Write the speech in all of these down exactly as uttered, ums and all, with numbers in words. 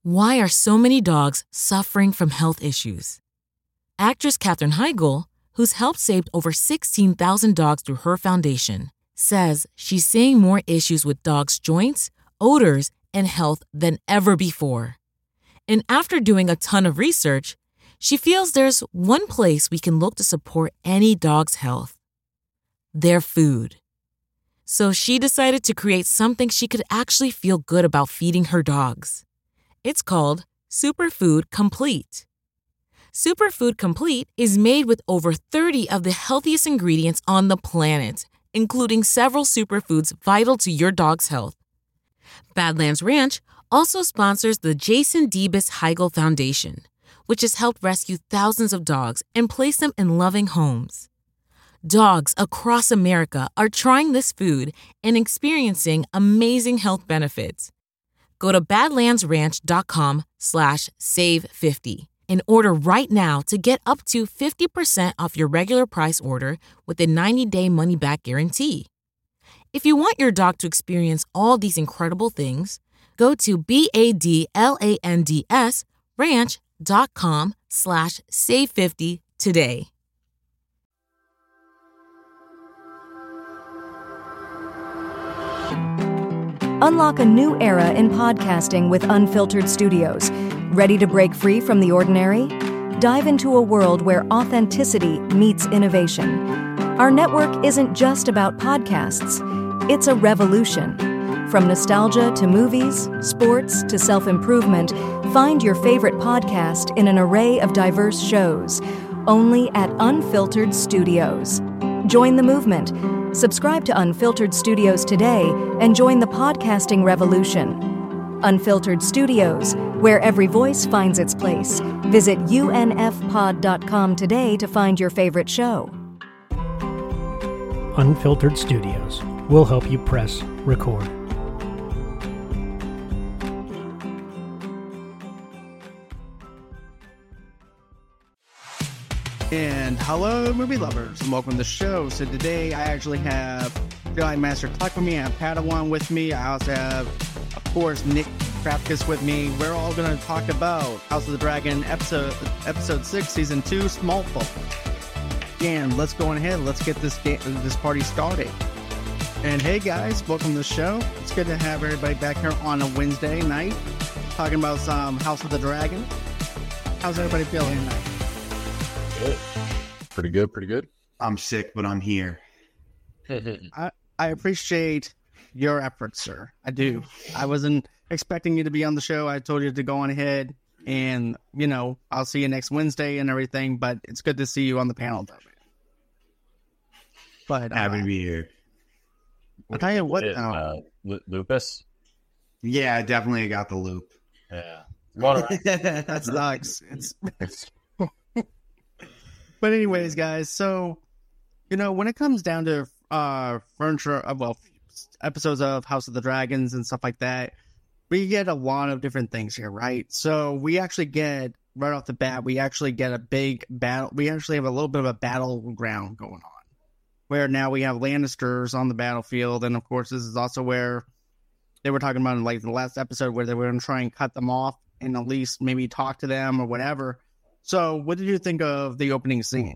Why are so many dogs suffering from health issues? Actress Katherine Heigl, who's helped save over sixteen thousand dogs through her foundation, says she's seeing more issues with dogs' joints, odors, and health than ever before. And after doing a ton of research, she feels there's one place we can look to support any dog's health: their food. So she decided to create something she could actually feel good about feeding her dogs. It's called Superfood Complete. Superfood Complete is made with over thirty of the healthiest ingredients on the planet, including several superfoods vital to your dog's health. Badlands Ranch also sponsors the Jason Debus Heigl Foundation, which has helped rescue thousands of dogs and place them in loving homes. Dogs across America are trying this food and experiencing amazing health benefits. Go to badlandsranch.com slash save 50 and order right now to get up to fifty percent off your regular price order with a ninety-day money-back guarantee. If you want your dog to experience all these incredible things, go to B-A-D-L-A-N-D-S ranch.com slash save 50 today. Unlock a new era in podcasting with Unfiltered Studios. Ready to break free from the ordinary? Dive into a world where authenticity meets innovation. Our network isn't just about podcasts. It's a revolution. From nostalgia to movies, sports to self-improvement, find your favorite podcast in an array of diverse shows, only at Unfiltered Studios. Join the movement. Subscribe to Unfiltered Studios today and join the podcasting revolution. Unfiltered Studios, where every voice finds its place. Visit U N F pod dot com today to find your favorite show. Unfiltered Studios will help you press record. And hello, movie lovers, and welcome to the show. So today I actually have Jedi Master Clark with me, I have Padawan with me, I also have, of course, Nick Krapkus with me. We're all going to talk about House of the Dragon episode episode six, season two, Smallfolk. And let's go on ahead, let's get this game, this party started. And hey guys, welcome to the show. It's good to have everybody back here on a Wednesday night, talking about some House of the Dragon. How's everybody feeling tonight? Good. Pretty good, pretty good. I'm sick, but I'm here. I, I appreciate your efforts, sir. I do. I wasn't expecting you to be on the show. I told you to go on ahead, and, you know, I'll see you next Wednesday and everything, but it's good to see you on the panel, though, man. But, uh, Happy to be here. I'll tell you what, It, now. uh, Lu- lupus? Yeah, I definitely got the loop. Yeah. Well, That sucks. It's... But anyways, guys, so, you know, when it comes down to uh, furniture, uh, well, episodes of House of the Dragons and stuff like that, we get a lot of different things here, right? So we actually get, right off the bat, we actually get a big battle. We actually have a little bit of a battleground going on, where now we have Lannisters on the battlefield. And, of course, this is also where they were talking about in, like, the last episode where they were going to try and cut them off and at least maybe talk to them or whatever. So, what did you think of the opening scene?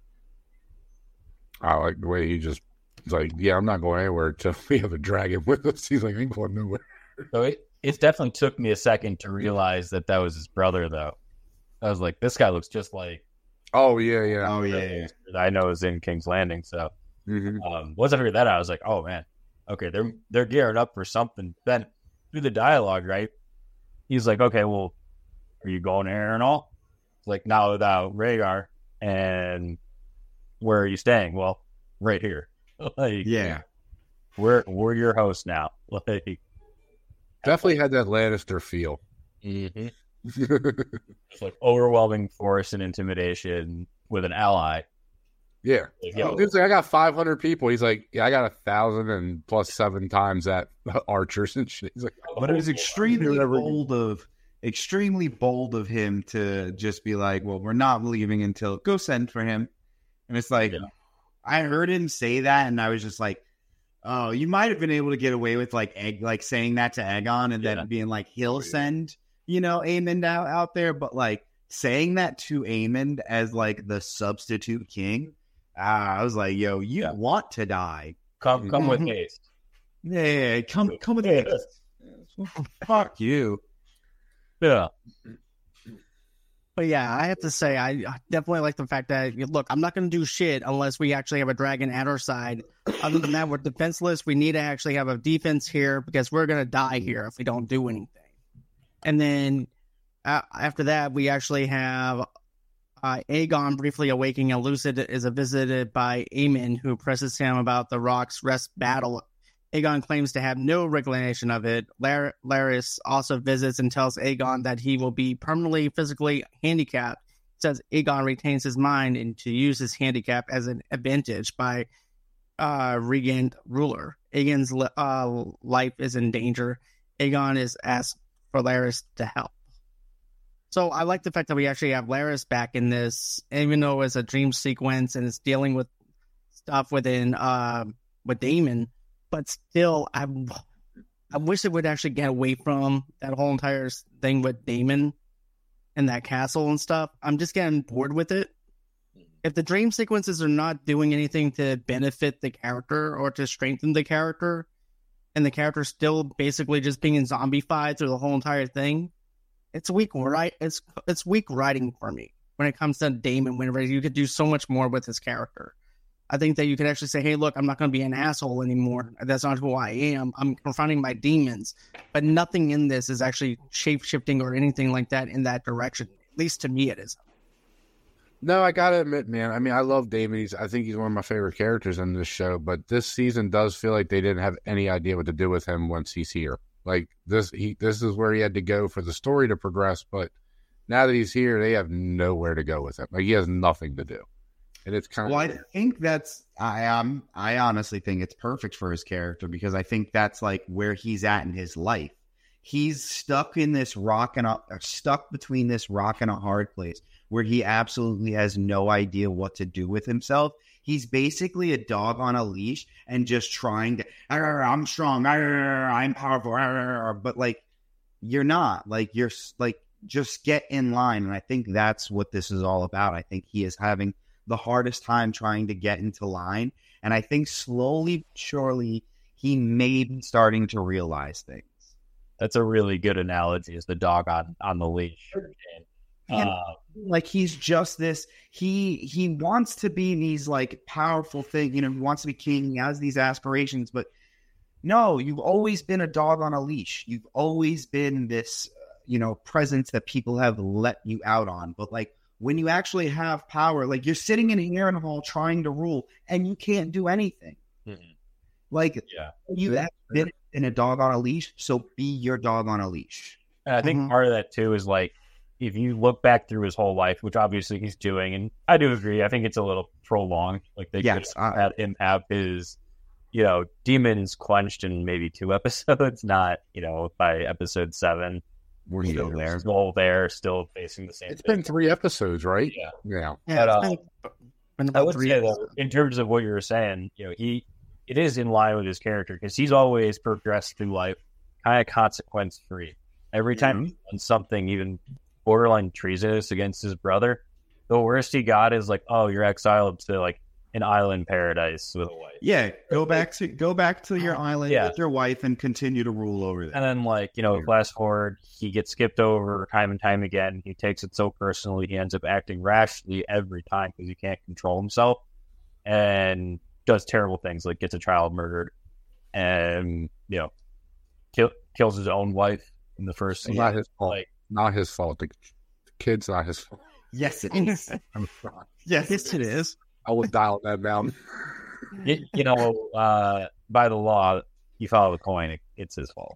I like the way he just, he's like, yeah, I'm not going anywhere until we have a dragon with us. He's like, I ain't going nowhere. So it, it definitely took me a second to realize that that was his brother, though. I was like, this guy looks just like Oh, yeah, yeah. Oh, yeah. that I know is in King's Landing. So Mm-hmm. um, once I figured that out, I was like, oh, man, okay, they're they're gearing up for something. Then through the dialogue, right, he's like, okay, well, are you going there and all? Like, now without Rhaegar, and where are you staying? Well, right here. Like, Yeah. we're we're your host now. Like, Definitely had that Lannister feel. mm-hmm. It's like overwhelming force and intimidation with an ally. Yeah. Like, yo, He's like, I got five hundred people. He's like, yeah, I got a thousand and plus seven times that archers and shit. He's like, But it was extremely Never- bold of extremely bold of him to just be like, well, we're not leaving until go send for him. And it's like, Yeah. I heard him say that, and I was just like, oh, you might have been able to get away with like egg, like saying that to Aegon and Yeah. then being like, he'll send. you know, Aemond out, out there, but like saying that to Aemond as like the substitute king, uh, I was like, yo, you Yeah. want to die. Come, come with haste. Yeah, yeah, yeah, come, come with it. Fuck you. Yeah. But yeah, I have to say, I I definitely like the fact that, look, I'm not going to do shit unless we actually have a dragon at our side. Other than that, we're defenseless. We need to actually have a defense here because we're going to die here if we don't do anything. And then uh, after that, we actually have uh, Aegon briefly awaking, and Lucid is visited by Aemon, who presses him about the Rock's Rest battle. Aegon claims to have no recollection of it. Lar- Larys also visits and tells Aegon that he will be permanently physically handicapped. Says Aegon retains his mind and to use his handicap as an advantage by uh, Regent ruler. Aegon's uh, life is in danger. Aegon is asked for Larys to help. So I like the fact that we actually have Larys back in this, even though it's a dream sequence and it's dealing with stuff within uh, with Daemon. But still, I, I wish it would actually get away from that whole entire thing with Daemon and that castle and stuff. I'm just getting bored with it. If the dream sequences are not doing anything to benefit the character or to strengthen the character, and the character still basically just being zombified through the whole entire thing, it's weak, right? It's it's weak writing for me when it comes to Daemon. Whenever you could do so much more with his character. I think that you could actually say, hey, look, I'm not going to be an asshole anymore. That's not who I am. I'm confronting my demons. But nothing in this is actually shape-shifting or anything like that in that direction. At least to me it is. No, I gotta admit, man. I mean, I love Daemon. He's, I think he's one of my favorite characters in this show. But this season does feel like they didn't have any idea what to do with him once he's here. Like, this he this is where he had to go for the story to progress. But now that he's here, they have nowhere to go with him. Like, he has nothing to do. And it's kind Well, of... I think that's I um I honestly think it's perfect for his character because I think that's like where he's at in his life. He's stuck in this rock and a, stuck between this rock and a hard place where he absolutely has no idea what to do with himself. He's basically a dog on a leash and just trying to I'm strong, I'm powerful, but like you're not. Like you're like just get in line, and I think that's what this is all about. I think he is having the hardest time trying to get into line. And I think slowly, surely, he may be starting to realize things. That's a really good analogy, is the dog on, on the leash. And, Uh, like, he's just this, he he wants to be these, like, powerful thing, you know, he wants to be king, he has these aspirations, but no, you've always been a dog on a leash. You've always been this, you know, presence that people have let you out on. But, like, when you actually have power, like you're sitting in a Harrenhal trying to rule and you can't do anything. mm-hmm. Like Yeah. you have been in a dog on a leash, so be your dog on a leash. And I think Mhm. part of that too is like, if you look back through his whole life, which obviously he's doing, and I do agree, I think it's a little prolonged. Like they Yes, could I- have him have his, you know, demons quenched in maybe two episodes, not, you know, by episode seven. We're Still still there, there. still there, still facing the same It's thing. been three episodes, right? Yeah. Yeah. Yeah, But, it's uh, been, been I about would three say years. though, in terms of what you were saying, you know, he it is in line with his character because he's always progressed through life kind of consequence free. Every time he's done something, even borderline treasonous against his brother, the worst he got is like, oh, you're exiled to like an island paradise with a wife. Yeah, go back to go back to your island Yeah. with your wife and continue to rule over there. And then, like, you know, fast forward, he gets skipped over time and time again. He takes it so personally. He ends up acting rashly every time because he can't control himself and does terrible things, like gets a child murdered and, you know, kill, kills his own wife in the first It's season. not his fault. Like, Not his fault. The kid's not his fault. Yes, it is. I'm sorry. Yes, Yes, it is. I will dial that down. you, you know, uh, by the law, you follow the coin, it, it's his fault.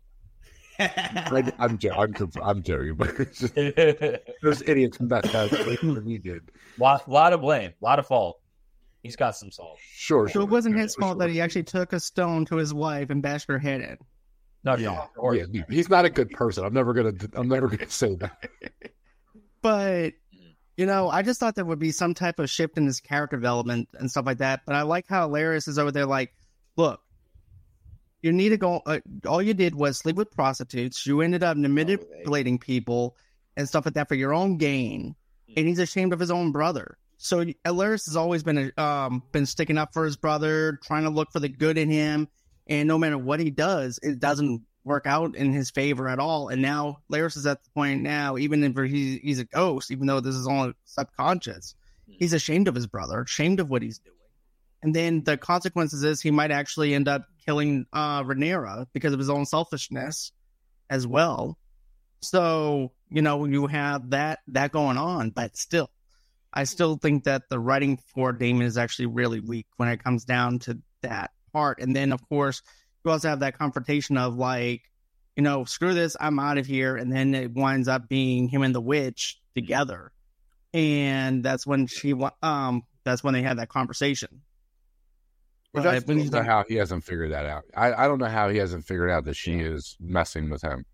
I, I'm, jo- I'm, jo- I'm joking, but it's just, lot, those idiots in that that he did. lot of blame, lot of fault. He's got some salt. Sure, So sure. it wasn't his For fault sure. that he actually took a stone to his wife and bashed her head in. No, Yeah. or, Yeah, he's not a good person. I'm never gonna. I'm never gonna say that. But, you know, I just thought there would be some type of shift in his character development and stuff like that. But I like how Larys is over there like, look, you need to go. Uh, all you did was sleep with prostitutes. You ended up manipulating people and stuff like that for your own gain. And he's ashamed of his own brother. So Larys has always been um been sticking up for his brother, trying to look for the good in him. And no matter what he does, it doesn't work out in his favor at all. And now Larys is at the point now, even if he's, he's a ghost, even though this is all subconscious, he's ashamed of his brother, ashamed of what he's doing. And then the consequences is he might actually end up killing uh, Rhaenyra because of his own selfishness as well. So, you know, you have that that going on, but still, I still think that the writing for Daemon is actually really weak when it comes down to that part. And then, of course, you also have that confrontation of like, you know, screw this, I'm out of here. And then it winds up being him and the witch together. And that's when she, um, that's when they had that conversation. But I don't know how he hasn't figured that out. I, I don't know how he hasn't figured out that she is messing with him.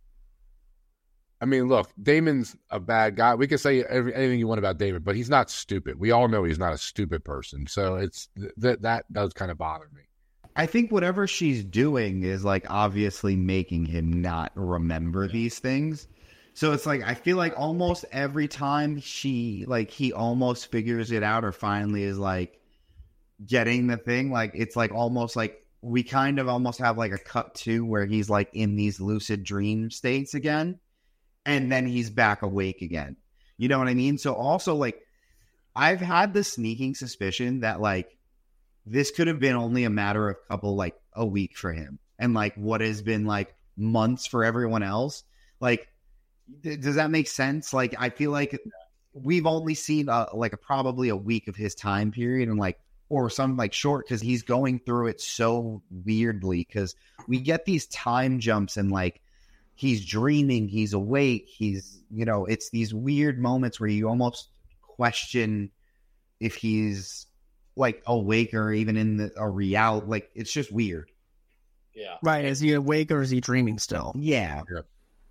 I mean, look, Daemon's a bad guy. We can say every, anything you want about Daemon, but he's not stupid. We all know he's not a stupid person. So it's that that does kind of bother me. I think whatever she's doing is like obviously making him not remember these things. So it's like I feel like almost every time she like he almost figures it out or finally is like getting the thing, like it's like almost like we kind of almost have like a cut to where he's like in these lucid dream states again. And then he's back awake again. You know what I mean? So also, like, I've had the sneaking suspicion that, like, this could have been only a matter of a couple, like, a week for him. And, like, what has been, like, months for everyone else. Like, th- does that make sense? Like, I feel like we've only seen, uh, like, a, probably a week of his time period. And, like, or some, like, short because he's going through it so weirdly. Because we get these time jumps and, like, he's dreaming, he's awake, he's, you know, it's these weird moments where you almost question if he's like awake or even in the, a reality. Like, it's just weird. Yeah. Right. Is he awake or is he dreaming still? Yeah. yeah.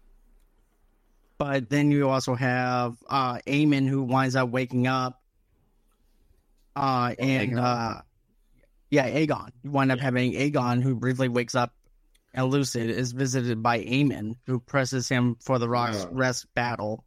But then you also have uh, Aemon who winds up waking up. Uh, and, Aegon. uh, yeah, Aegon. You wind up yeah. having Aegon who briefly wakes up. And Lucid is visited by Aemon, who presses him for the Rock's yeah. Rest battle.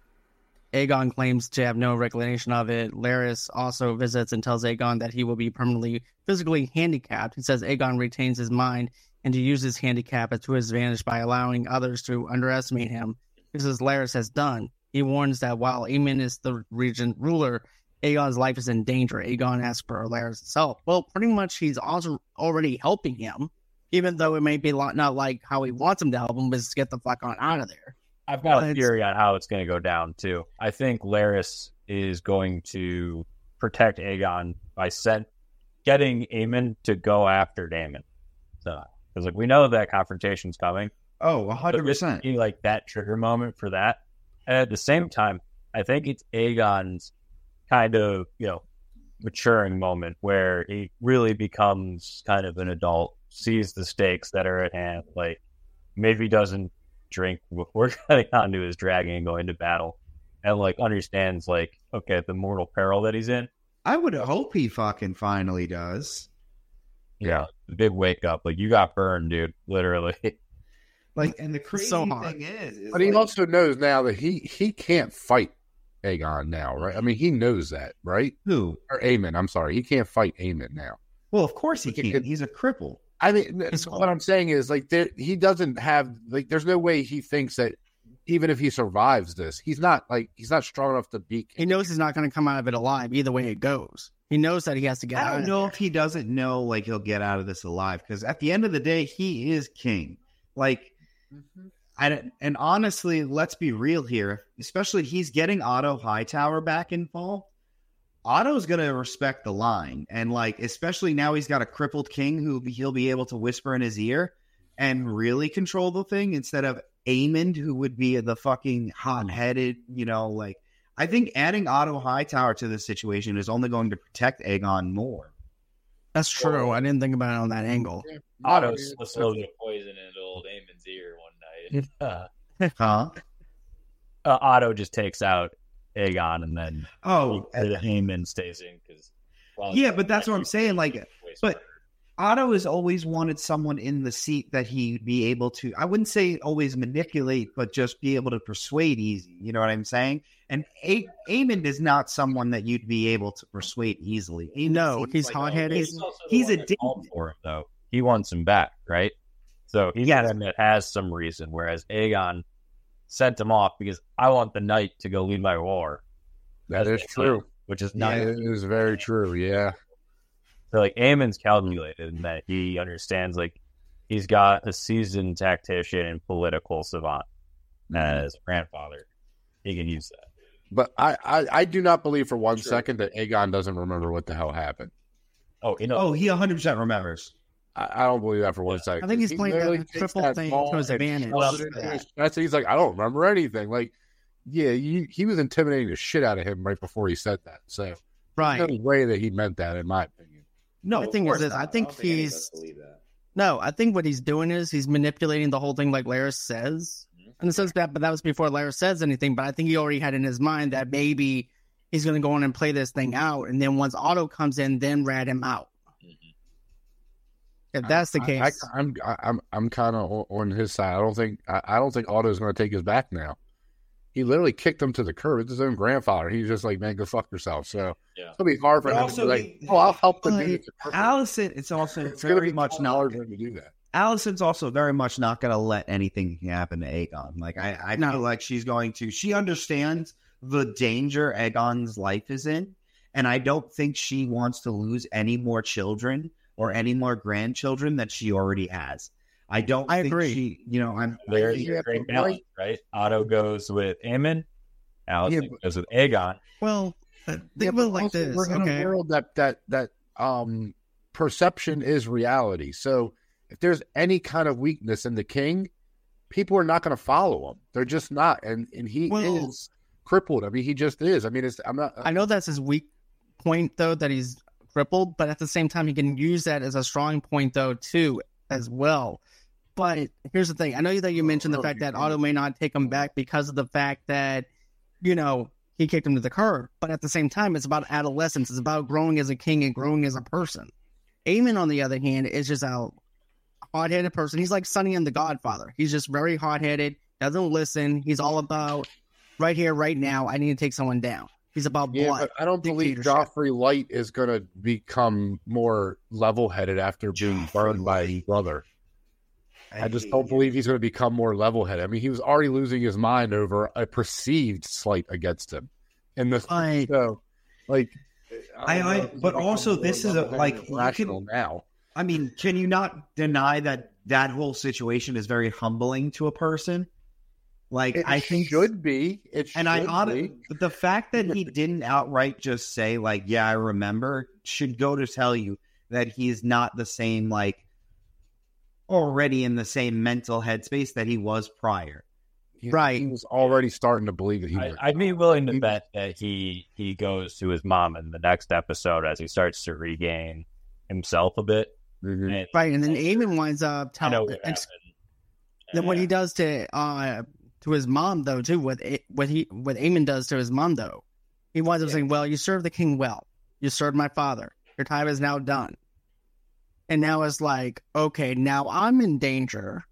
Aegon claims to have no recollection of it. Larys also visits and tells Aegon that he will be permanently physically handicapped. He says Aegon retains his mind and to use his handicap to his advantage by allowing others to underestimate him, just as Larys has done. He warns that while Aemon is the regent ruler, Aegon's life is in danger. Aegon asks for Larys himself. Well, pretty much he's also already helping him. Even though it may be not like how he wants him to help him, but just get the fuck on out of there. I've got but a theory on how it's going to go down, too. I think Larys is going to protect Aegon by sent, getting Aemon to go after Daemon. So, because like, we know that confrontation's coming. Oh, one hundred percent. Be like that trigger moment for that. And at the same time, I think it's Aegon's kind of, you know, maturing moment where he really becomes kind of an adult, sees the stakes that are at hand, like maybe doesn't drink before getting onto his dragon and going to battle, and like understands like, okay, the mortal peril that he's in. I would hope he fucking finally does. Yeah, the big wake up. Like, you got burned, dude, literally. Like, and the crazy so thing is, is but he like, also knows now that he he can't fight Aegon now, right? I mean, he knows that, right? Who? Or Aemon, I'm sorry, he can't fight Aemon now. Well, of course he It- can't. it- He's a cripple. I mean, so what I'm saying is, like, there, he doesn't have, like, there's no way he thinks that even if he survives this, he's not, like, he's not strong enough to be. he knows he's not going to come out of it alive either way it goes. He knows that he has to get I out don't of know there. if he doesn't know, like, he'll get out of this alive. Because at the end of the day, he is king. Like, I don't, and honestly, let's be real here. Especially, he's getting Otto Hightower back in fall. Otto's going to respect the line. And, like, especially now he's got a crippled king who he'll be able to whisper in his ear and really control the thing instead of Aemond, who would be the fucking hot-headed, you know, like, I think adding Otto Hightower to this situation is only going to protect Aegon more. That's true. I didn't think about it on that angle. Otto slipped a little bit of poison into old Aemon's ear one night. Uh, Huh? uh, Otto just takes out Aegon, and then Oh, the Aemon stays in because. yeah, but that's what I'm saying. Like, but Otto has always wanted someone in the seat that he'd be able to, I wouldn't say always manipulate, but just be able to persuade easy. You know what I'm saying? And a- Aemond is not someone that you'd be able to persuade easily. Aemond No, seems he's like- hot-headed. He's, also the He's one a that dick. called for him, though. He wants him back, right? So he's Yes. the one that has some reason, whereas Aegon sent him off because I want the knight to go lead my war. That is true. Which is Yeah, not. it is very true. Yeah. So like Aemon's calculated in that he understands like he's got a seasoned tactician and political savant as grandfather. He can use that. But I, I, I do not believe for one second that Aegon doesn't remember what the hell happened. Oh, you know, Oh, he one hundred percent remembers. I, I don't believe that for one second. I think he's He playing literally that takes triple that thing ball to his and advantage. shoves it in his chest. He's like, I don't remember anything. Like, yeah, you, he was intimidating the shit out of him right before he said that. So Right. there's no way that he meant that, in my opinion. No, The of thing is course this, not. I think don't any of he's- us believe that. No, I think what he's doing is he's manipulating the whole thing like Laris says. In the sense that, but that was before Laris says anything, but I think he already had in his mind that maybe he's going to go in and play this thing out, and then once Otto comes in, then rat him out. If that's the I- case. I, I'm I, I'm I'm kind of on his side. I don't think I, I don't think Otto's going to take his back now. He literally kicked him to the curb. It's his own grandfather. He's just like, man, go fuck yourself. So Yeah. it's gonna be hard for But him also to be like, he- oh, I'll help the But dude. Allison, it's also It's gonna very be much much not. knowledge for him to do that. Allison's also very much not going to let anything happen to Aegon. Like I, I No. feel like she's going to. She understands the danger Aegon's life is in, and I don't think she wants to lose any more children or any more grandchildren that she already has. I don't. I think agree. She, you know, I'm. There's think you a have great to balance, wait. right? Otto goes with Aemon. Allison Yeah, but- goes with Aegon. Well, think Yeah, of but it like also this. We're in Okay. a world that that that um perception is reality. So if there's any kind of weakness in the king, people are not going to follow him. They're just not, and and he Well- is crippled. I mean, he just is. I mean, it's I'm not. I know that's his weak point, though, that he's crippled, but at the same time, he can use that as a strong point, though, too, as well. But here's the thing. I know that you mentioned the fact that Otto may not take him back because of the fact that, you know, he kicked him to the curb. But at the same time, it's about adolescence. It's about growing as a king and growing as a person. Aemon, on the other hand, is just a hot-headed person. He's like Sonny and the Godfather. He's just very hot-headed, doesn't listen. He's all about right here, right now. I need to take someone down. He's about Yeah, blood. but I don't believe dictatorship. Joffrey Light is going to become more level-headed after being burned by his brother. I just don't believe he's going to become more level-headed. I mean, he was already losing his mind over a perceived slight against him. And the Right. so, like, I- don't I- know if he's but becoming also more this is a- level-headed like, and you rational can- now. I mean, can you not deny that that whole situation is very humbling to a person? Like, It I think should be. It And I should honestly, be. but the fact that he didn't outright just say like, "Yeah, I remember," should go to tell you that he's not the same, like, already in the same mental headspace that he was prior. He- Right. He was already starting to believe that he I, was. I'd be willing to He- bet that he he goes to his mom in the next episode as he starts to regain himself a bit. Mhm. And Right, and then Aemon winds up I know telling. what Ex- happened. then what he Yeah. does to uh to his mom though too, what A- what he what Aemon does to his mom though, he winds up Yeah. saying, "Well, you served the king well. You served my father. Your time is now done." And now it's like, okay, now I'm in danger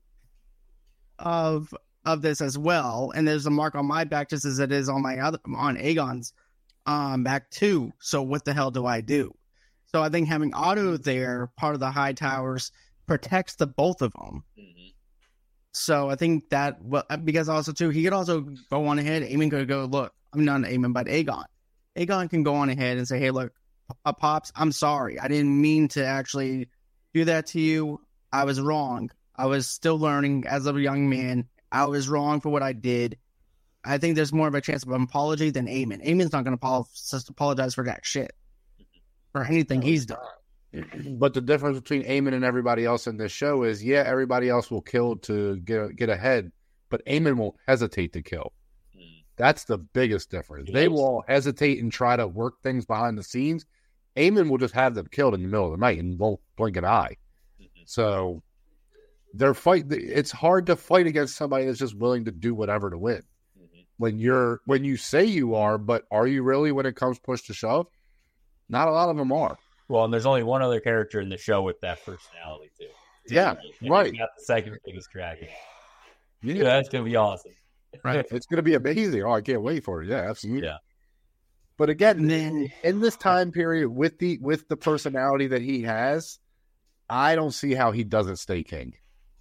of of this as well, and there's a mark on my back just as it is on my other on Aegon's um back too. So what the hell do I do? So I think having Otto there, part of the High Towers, protects the both of them. Mhm. So I think that, well, because also too, he could also go on ahead. Aemon could go, look, I'm not Aemon, but Aegon. Aegon can go on ahead and say, hey, look, uh, Pops, I'm sorry. I didn't mean to actually do that to you. I was wrong. I was still learning as a young man. I was wrong for what I did. I think there's more of a chance of an apology than Aemon. Aemon's not going to just apologize for that shit. For anything he's done. But the difference between Aemon and everybody else in this show is, yeah, everybody else will kill to get get ahead, but Aemon won't hesitate to kill. Mm. That's the biggest difference. They Yes. will hesitate and try to work things behind the scenes. Aemon will just have them killed in the middle of the night and won't blink an eye. Mhm. So they're fight. It's hard to fight against somebody that's just willing to do whatever to win. Mhm. When you're when you say you are, but are you really when it comes push to shove? Not a lot of them are. Well, and there's only one other character in the show with that personality too. Yeah, And right. he's got the second biggest dragon. Yeah. Yeah, that's gonna be awesome. Right. It's going to be amazing. Oh, I can't wait for it. Yeah, absolutely. Yeah. But again, then in this time period, with the with the personality that he has, I don't see how he doesn't stay king.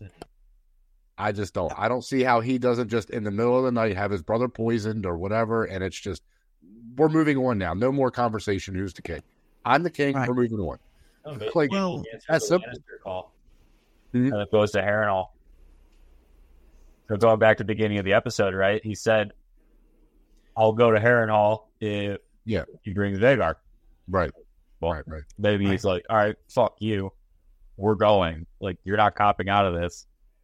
I just don't. I don't see how he doesn't just in the middle of the night have his brother poisoned or whatever, and it's just we're moving on now. No more conversation. Who's the king? I'm the king. Right. We're moving on. Oh, but Like, well, that's simple. Call. Mhm. And it goes to Harrenhal. So going back to the beginning of the episode, right? He said, "I'll go to Harrenhal if Yeah. he brings Vhagar." Right. Well, right. Right. maybe he's like, "All right, fuck you. We're going. Like, you're not copping out of this."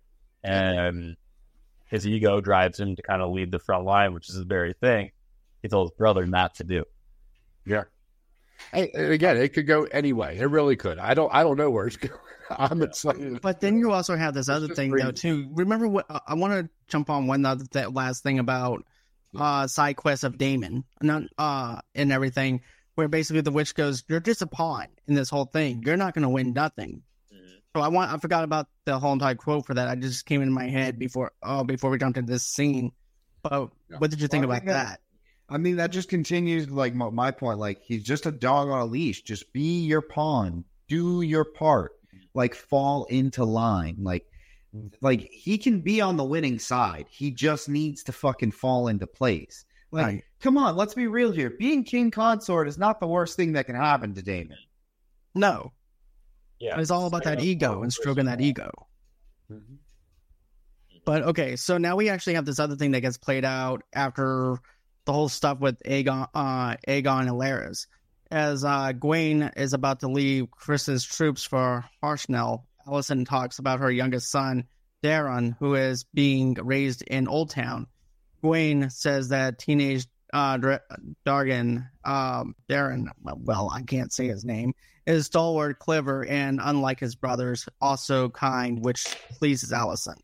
And his ego drives him to kind of lead the front line, which is the very thing he told his brother not to do. Yeah. Hey, and again, it could go any way. It really could. I don't. I don't know where it's going. I'm excited. But then you also have this other just thing crazy. though too. Remember what uh, I want to jump on one other that last thing about uh side quests of Daemon, not uh and everything, where basically the witch goes, "You're just a pawn in this whole thing. You're not going to win nothing." Mm-hmm. So I want I forgot about the whole entire quote for that. I just came into my head before oh before we jumped into this scene. But Yeah. what did you think Well, I about think that? that- I mean, that just continues like my, my point. Like, he's just a dog on a leash. Just be your pawn. Do your part. Like, fall into line. Like, like he can be on the winning side. He just needs to fucking fall into place. Like, Right. come on, let's be real here. Being king consort is not the worst thing that can happen to Daemon. No, Yeah, it's all about that ego and stroking that ego. Mhm. But okay, so now we actually have this other thing that gets played out after the whole stuff with Aegon, uh, Aegon and Larys. As uh, Gwaine is about to leave Kristen's troops for Harshnell, Alicent talks about her youngest son, Daron, who is being raised in Old Town. Gwaine says that teenage uh, Dr- Dargan, um, Darren, well, I can't say his name, is stalwart, clever, and unlike his brothers, also kind, which pleases Alicent.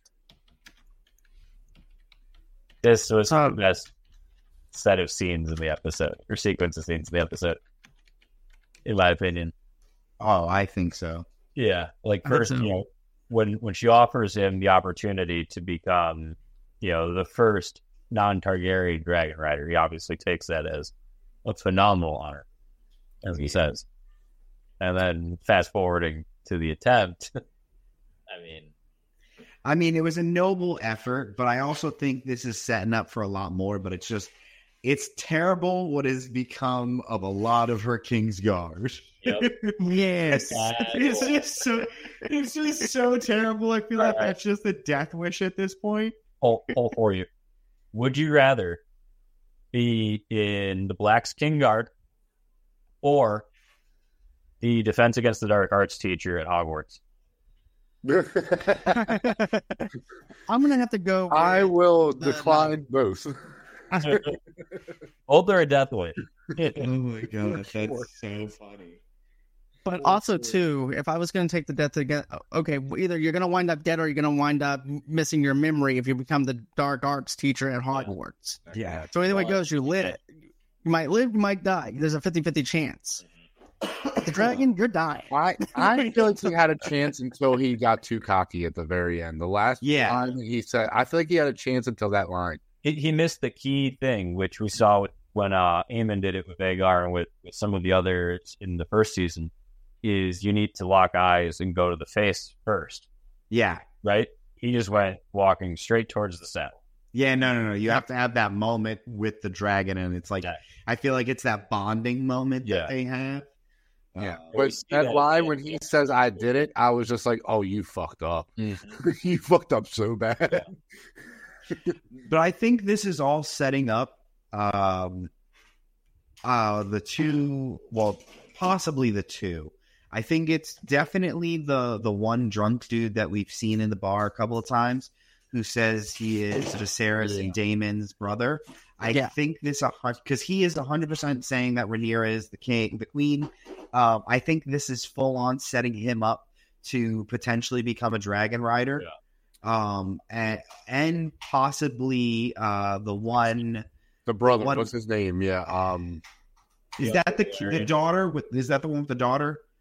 This was Um, the best set of scenes in the episode, or sequence of scenes in the episode, in my opinion. Oh, I think so. Yeah, like I think first, so. you know, when when she offers him the opportunity to become, you know, the first non-Targaryen dragon rider, he obviously takes that as a phenomenal honor, as he says. And then fast forwarding to the attempt, I mean, I mean, it was a noble effort, but I also think this is setting up for a lot more. But it's just, it's terrible what has become of a lot of her Kingsguard. Yep. Yes. It's just so, it's just so terrible. I feel like that's just a death wish at this point. all, all for you. Would you rather be in the Black's King Guard or the Defense Against the Dark Arts teacher at Hogwarts? I'm gonna have to go. with- I will The- decline both. Both are a death wish. Oh my god, that's so funny. But also too, if I was gonna take the death again, okay, either you're gonna wind up dead or you're gonna wind up missing your memory if you become the dark arts teacher at Hogwarts. Yeah. So either way it goes, you live. You might live, you might die. There's a fifty-fifty chance. The dragon, you're dying. I I feel like he had a chance until he got too cocky at the very end. The last Yeah. line he said, I feel like he had a chance until that line. He, he missed the key thing, which we saw with, when uh, Aemon did it with Vhagar and with, with some of the others in the first season, is you need to lock eyes and go to the face first, Yeah. right? He just went walking straight towards the saddle. Yeah, no, no, no. You have to have that moment with the dragon, and it's like, Yeah. I feel like it's that bonding moment Yeah. that they have. Yeah. Uh, But see that that- line when he says I did it, I was just like, oh, you fucked up. you fucked up so bad. But I think this is all setting up um, uh, the two, well, possibly the two. I think it's definitely the the one drunk dude that we've seen in the bar a couple of times who says he is Viserys and Daemon's brother. I Yeah. think this, because he is one hundred percent saying that Rhaenyra is the king, the queen. Um, I think this is full on setting him up to potentially become a dragon rider. Yeah. Um, and, and possibly uh, the one, The brother, What- what's his name? Yeah. Um is Yeah. that the the daughter with, is that the one with the daughter?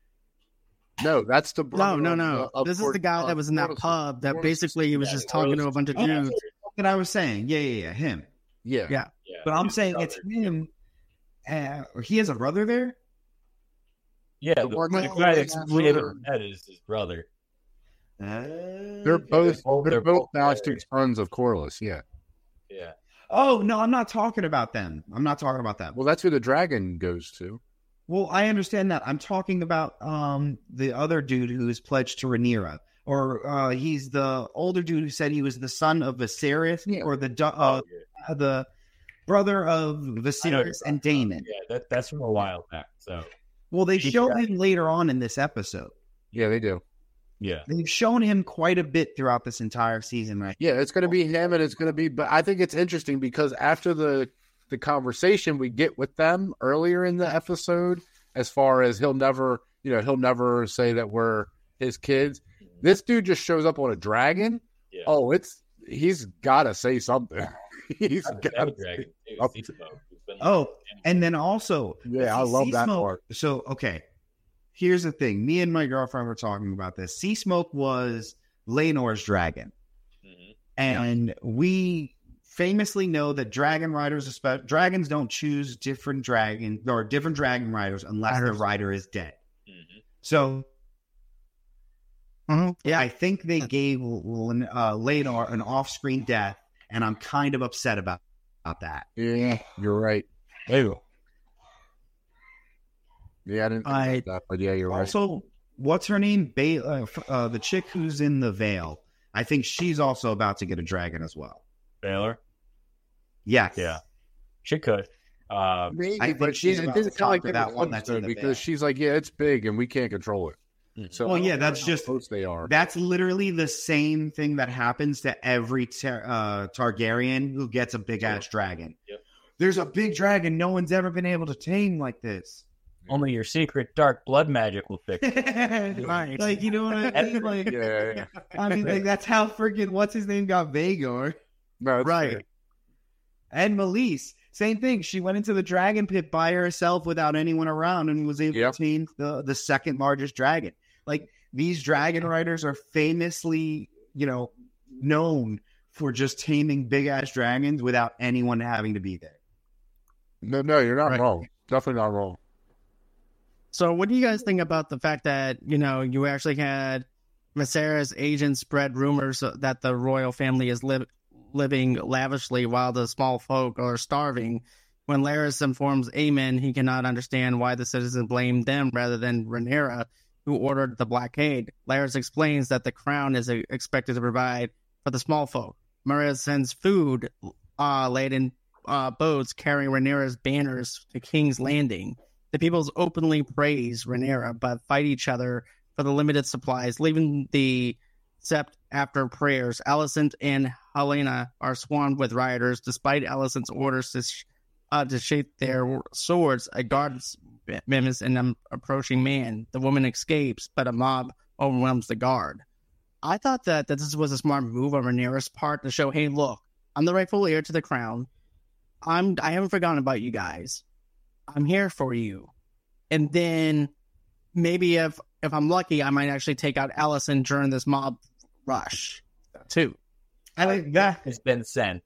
No, that's the No, brother no, of- no. of This is Cor- the guy uh, that was in that Corlys. pub that Corlys. basically he was Yeah, just talking to a Corlys. bunch of Oh, dudes. what I was saying. Yeah, yeah, yeah. Him. Yeah. Yeah. Yeah, But I'm he's saying the it's other- him. Uh, or he has a brother there? Yeah, The the, one the that guy always that's has David her. That is his brother. Uh, They're both both- they're, they're both both bastard sons of Corlys. Yeah. Yeah. Oh, no, I'm not talking about them. I'm not talking about that. Well, that's who the dragon goes to. Well, I understand that. I'm talking about um the other dude who is pledged to Rhaenyra. Or uh, he's the older dude who said he was the son of Viserys, Yeah. or the da- Oh, uh, yeah. the brother of I know what Viserys you're and talking about. Daemon. Yeah, that, that's from a while back. So Well, they He- show him later on in this episode. Yeah, they do. yeah, They've shown him quite a bit throughout this entire season, right? Yeah, it's going to be him, and it's going to be. But I think it's interesting because after the the conversation we get with them earlier in the episode, as far as he'll never, you know, he'll never say that we're his kids. This dude just shows up on a dragon. yeah. Oh, it's he's got to say something. he's That got to. dragon too. Oh. Sea Smoke, who's been- Oh, and then also, Yeah, I See, love Sea that Smoke- part. So, okay, here's the thing. Me and my girlfriend were talking about this. Sea Smoke was Laenor's dragon. Mhm. And we famously know that dragon riders, espe- dragons don't choose different dragon or different dragon riders unless the rider is dead. Mhm. So Mhm. Yeah. I think they gave uh, Laenor an off-screen death, and I'm kind of upset about, about that. Yeah, you're right. Ew. Yeah, I didn't. Think I- about that, but yeah, you're right. Also, what's her name? Ba- uh, f- uh, the chick who's in the Veil. I think she's also about to get a dragon as well. Baylor. Yes. Yeah, she could. Uh, Maybe, I think but she's she's it about didn't to sound like conquer that that one that's in the because Veil. she's like, yeah, it's big and we can't control it. So Well, I don't yeah, know that's how just- close they are. That's literally the same thing that happens to every tar- uh, Targaryen who gets a big ass dragon. Yep. There's a big dragon no one's ever been able to tame like this. only your secret dark blood magic will fix it. Right. Like, you know what I mean? Like, yeah, yeah. I mean, like that's how freaking what's his name got Vagar. No, it's Right. fair. And Melise, same thing. She went into the dragon pit by herself without anyone around and was able Yep. to tame the, the second largest dragon. Like, these dragon riders are famously, you know, known for just taming big ass dragons without anyone having to be there. No, no, you're not Right. wrong. Definitely not wrong. So, what do you guys think about the fact that, you know, you actually had Viserys' agents spread rumors that the royal family is li- living lavishly while the small folk are starving? When Larys informs Aemon he cannot understand why the citizens blame them rather than Rhaenyra, who ordered the blockade, Larys explains that the crown is uh, expected to provide for the small folk. Maria sends food uh, laden uh, boats carrying Rhaenyra's banners to King's Landing. The peoples openly praise Rhaenyra, but fight each other for the limited supplies, leaving the sept after prayers. Alicent and Helena are swarmed with rioters, despite Alicent's orders to, sh- uh, to shape their swords. A guard mimics an um, approaching man. The woman escapes, but a mob overwhelms the guard. I thought that, that this was a smart move on Rhaenyra's part to show, hey, look, I'm the rightful heir to the crown. I'm I haven't forgotten about you guys. I'm here for you. And then maybe if if I'm lucky, I might actually take out Alicent during this mob rush too. I think that, It's been sent.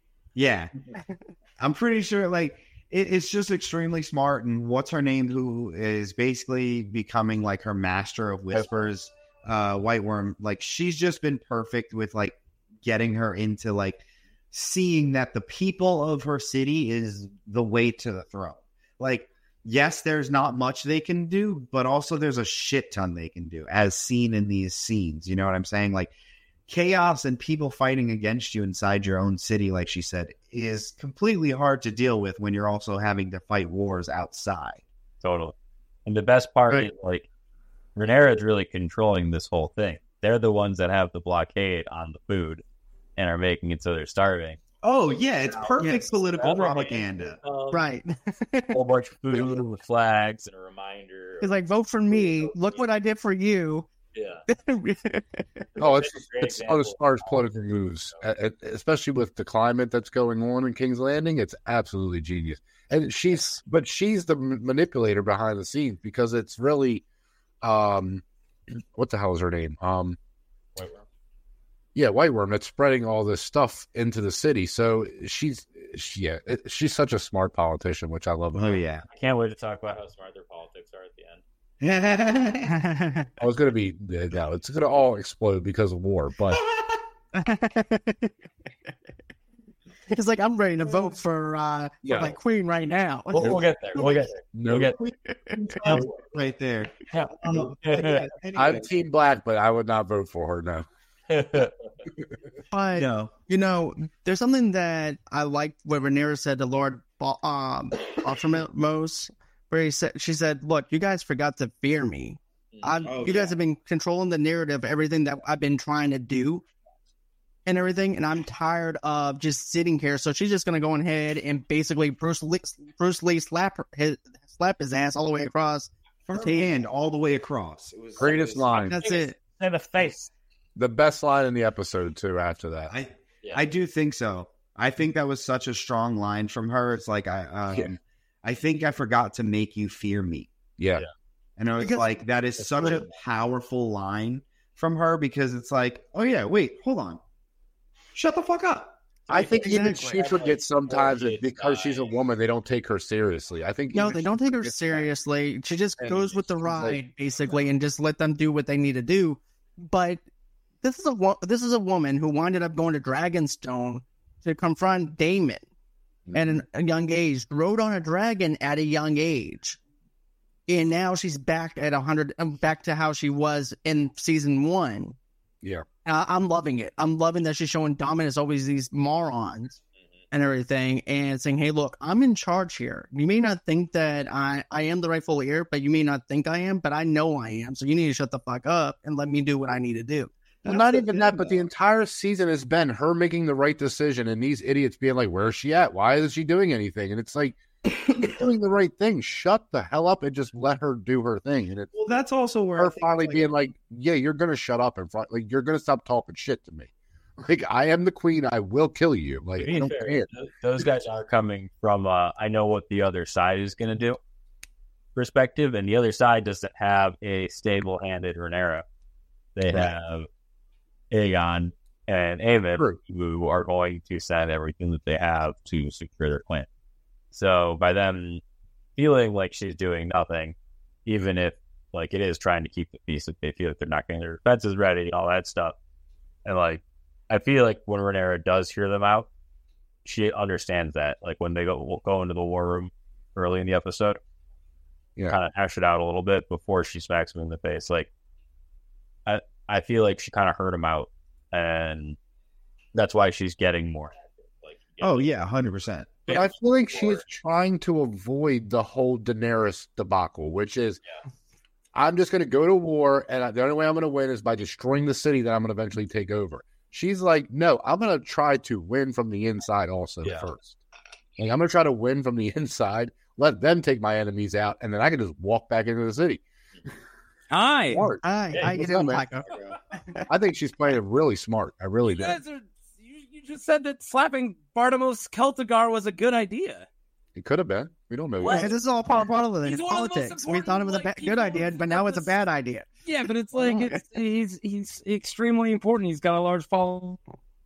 yeah. I'm pretty sure, like, it, it's just extremely smart. And what's her name, who is basically becoming like her master of whispers, uh, White Worm, like, she's just been perfect with, like, getting her into, like, seeing that the people of her city is the way to the throne. Like, yes, there's not much they can do, but also there's a shit ton they can do, as seen in these scenes. You know what I'm saying? Like, chaos and people fighting against you inside your own city, like she said, is completely hard to deal with when you're also having to fight wars outside. Totally. And the best part Right. is, like, Rhaenyra is really controlling this whole thing. They're the ones that have the blockade on the food and are making it so they're starving. Oh, yeah, it's perfect Yes. political Overhand, propaganda. um, Right. A whole bunch of food with flags and a reminder. It's like, vote for me. Look what I did for you. Yeah. Oh, it's That's a great it's one of example. Star's political moves, uh, uh, especially with the climate that's going on in King's Landing. It's absolutely genius, and she's but she's the m- manipulator behind the scenes because it's really, um, what the hell is her name? Um, White Worm. Yeah, White Worm. That's spreading all this stuff into the city. So she's, she, yeah, it, she's such a smart politician, which I love. Oh yeah, I can't wait to talk about how smart their politics are at the end. I was going to be, no, it's going to all explode because of war, but. It's like, I'm ready to vote for, uh, Yeah. for my queen right now. We'll, we'll get there. We'll get there. No, We'll get right there. there. I'm Team Black, but I would not vote for her. No. But, No. you know, there's something that I like what Rhaenyra said to Lord Ba- um, Baltimos, where he said, she said, look, you guys forgot to fear me. I've, Oh, you guys yeah. have been controlling the narrative, everything that I've been trying to do and everything, and I'm tired of just sitting here. So she's just going to go ahead and basically Bruce Lee, Bruce Lee slap, her, his, slap his ass all the way across. Firm hand all the way across. It was Greatest it was- line. That's it. In the face. The best line in the episode, too, after that. I Yeah. I do think so. I think that was such a strong line from her. It's like I um, Yeah. I think I forgot to make you fear me. yeah. Yeah. And I was Because- like, that is such a powerful line from her because it's like, oh yeah, wait, hold on. Shut the fuck up. I think even Exactly. she forgets sometimes that because she's a woman, they don't take her seriously. I think No, even they she don't take her forgets that. seriously. She just And goes with the she's ride, like- basically, and just let them do what they need to do. But this is a wo- this is a woman who winded up going to Dragonstone to confront Daemon at an, a young age, rode on a dragon at a young age, and now she's back at a hundred, um, back to how she was in season one. Yeah. Uh, I'm loving it. I'm loving that she's showing dominance over these morons and everything, and saying, "Hey, look, I'm in charge here. You may not think that I, I am the rightful heir, but you may not think I am, but I know I am. So you need to shut the fuck up and let me do what I need to do." Well, not even that, but the entire season has been her making the right decision and these idiots being like, where's she at? Why isn't she doing anything? And it's like, she's doing the right thing. Shut the hell up and just let her do her thing. And it's Well, that's also where I her think finally it's like- being like, yeah, you're going to shut up. And front, like, you're going to stop talking shit to me. Like, I am the queen. I will kill you. Like, To I be don't fair, care. th- those guys are coming from uh, I know what the other side is going to do perspective, and the other side doesn't have a stable-handed Rhaenyra. They Right. have Aegon and Aemon, True. who are going to send everything that they have to secure their claim. So by them feeling like she's doing nothing, even if like it is trying to keep the peace, if they feel like they're not getting their defenses ready, all that stuff, and like I feel like when Rhaenyra does hear them out, she understands that. Like when they go go into the war room early in the episode, Yeah. kind of hash it out a little bit before she smacks him in the face. Like I I feel like she kind of heard him out, and that's why she's getting more active. Like Oh yeah, hundred percent. But I feel like she's trying to avoid the whole Daenerys debacle, which is, I'm just going to go to war, and I, the only way I'm going to win is by destroying the city that I'm going to eventually take over. She's like, no, I'm going to try to win from the inside also Yeah. first. Like, I'm going to try to win from the inside, let them take my enemies out, and then I can just walk back into the city. Hi. Smart. I, Yeah, I what's get up, it, man? Paco. I think she's playing it really smart. I really You do. guys are. You, you just said that slapping Bartimos Celtigar was a good idea. It could have been. We don't know What? yet. Hey, this is all part, part of the He's one of the most politics. We thought it was a ba- important, good like, idea, but now it's a bad idea. Yeah, but it's like it's, he's he's extremely important. He's got a large following.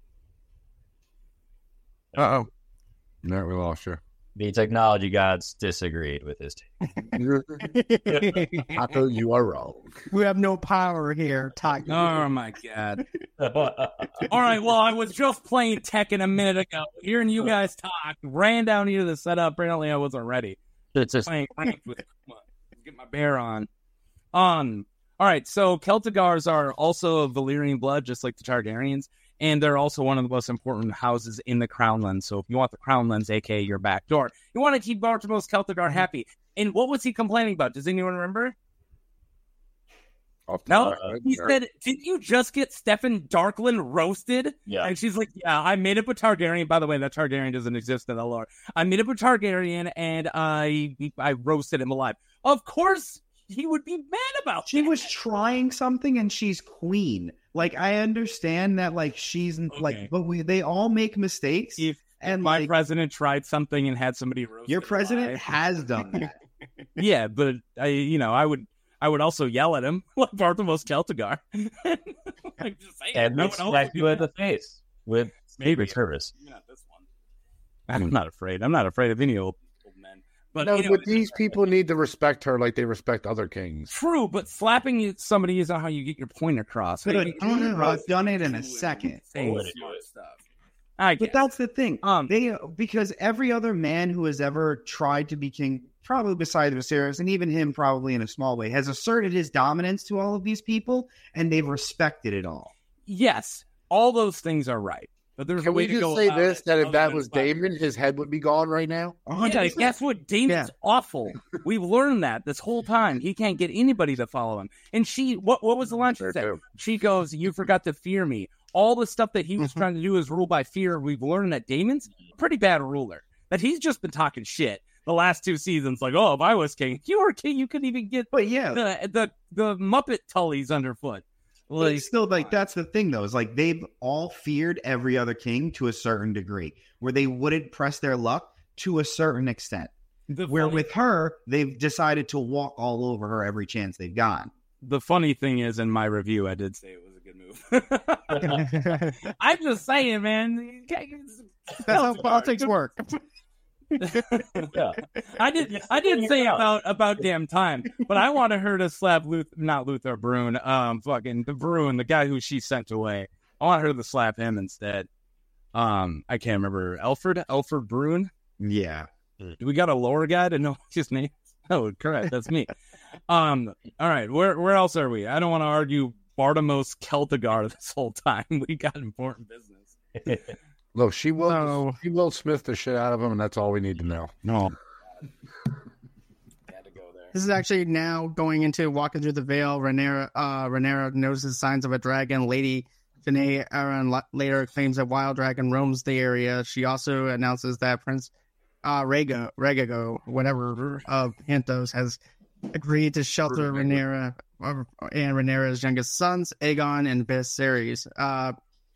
Uh oh. No, we lost you. the technology gods disagreed with his take. Taco, you are wrong. We have no power here, Taco. Oh my god! All right, well, I was just playing Tekken a minute ago, hearing you guys talk, ran down here to the setup. Apparently, I wasn't ready. It's just Playing ranked with come on, let's get my bear on. Um. All right, so Celtigars are also of Valyrian blood, just like the Targaryens, and they're also one of the most important houses in the Crownlands. So if you want the Crownlands, aka your back door, you want to keep Bartimos Celtigar happy. And what was he complaining about? Does anyone remember? Off the No, top of my he head. said, "Didn't you just get Stefan Darkland roasted?" yeah. And she's like, "Yeah, I made up a Targaryen. By the way, that Targaryen doesn't exist in the lore. I made up a Targaryen, and I I roasted him alive. Of course, he would be mad about She that. was trying something and she's queen. Like, I understand that, like, she's Okay. like, but we they all make mistakes. If and my like, president tried something and had somebody roasted your president alive. has done that. Yeah, but I, you know, I would, I would also yell at him like Barthemos Celtigar. Like, just saying, And I we would also smack do you in that. the face with Maybe. Secret Service. Maybe not this one. I'm not afraid. I'm not afraid of any old, old men. But, no, you know, but these people need to respect her like they respect other kings. true, but slapping somebody isn't how you get your point across. But How I you don't know. cross- I've done it in a second. saying Way to do smart it. stuff. I But guess. that's the thing. Um, They because every other man who has ever tried to be king, probably besides Viserys, and even him probably in a small way, has asserted his dominance to all of these people, and they've respected it all. yes, all those things are right. But there's a Can way we to just go say about this, it that if other that than was slapping. Daemon, his head would be gone right now? Yeah, guess what? Damon's awful. We've learned that this whole time. He can't get anybody to follow him. And she, what what was the line she Fair said? too. She goes, "You forgot to fear me." All the stuff that he was trying to do is rule by fear. We've learned that Damon's a pretty bad ruler. That he's just been talking shit the last two seasons. Like, oh, if I was king, you were king, you couldn't even get But yeah, the the the Muppet Tullies underfoot. But Like, it's still like that's the thing though, is like they've all feared every other king to a certain degree, where they wouldn't press their luck to a certain extent. the Where funny- with her, they've decided to walk all over her every chance they've gotten. the funny thing is, in my review, I did say it was a good move. I'm just saying, man. That's how politics work. Yeah. I did. I didn't say about about damn time, but I wanted her to slap Luther, not Luther Bruin, um, fucking the Bruin, the guy who she sent away. I want her to slap him instead. Um, I can't remember Alfred, Alfred Bruin. Yeah. Do we got a lore guy to know his name? Oh, correct. That's me. Um, all right. Where where else are we? I don't want to argue Barthemos Celtigar this whole time. We got important business. Look, she will, So- she will Smith the shit out of him, and that's all we need to know. No. This is actually now going into walking through the veil. Rhaenyra, uh, Rhaenyra notices signs of a dragon. Lady Janae Aaron later claims a wild dragon roams the area. She also announces that Prince uh, Rhaego, Rhaego, whatever, of Pentos has agreed to shelter Rhaenyra uh, and Rhaenyra's youngest sons, Aegon and Viserys. Uh,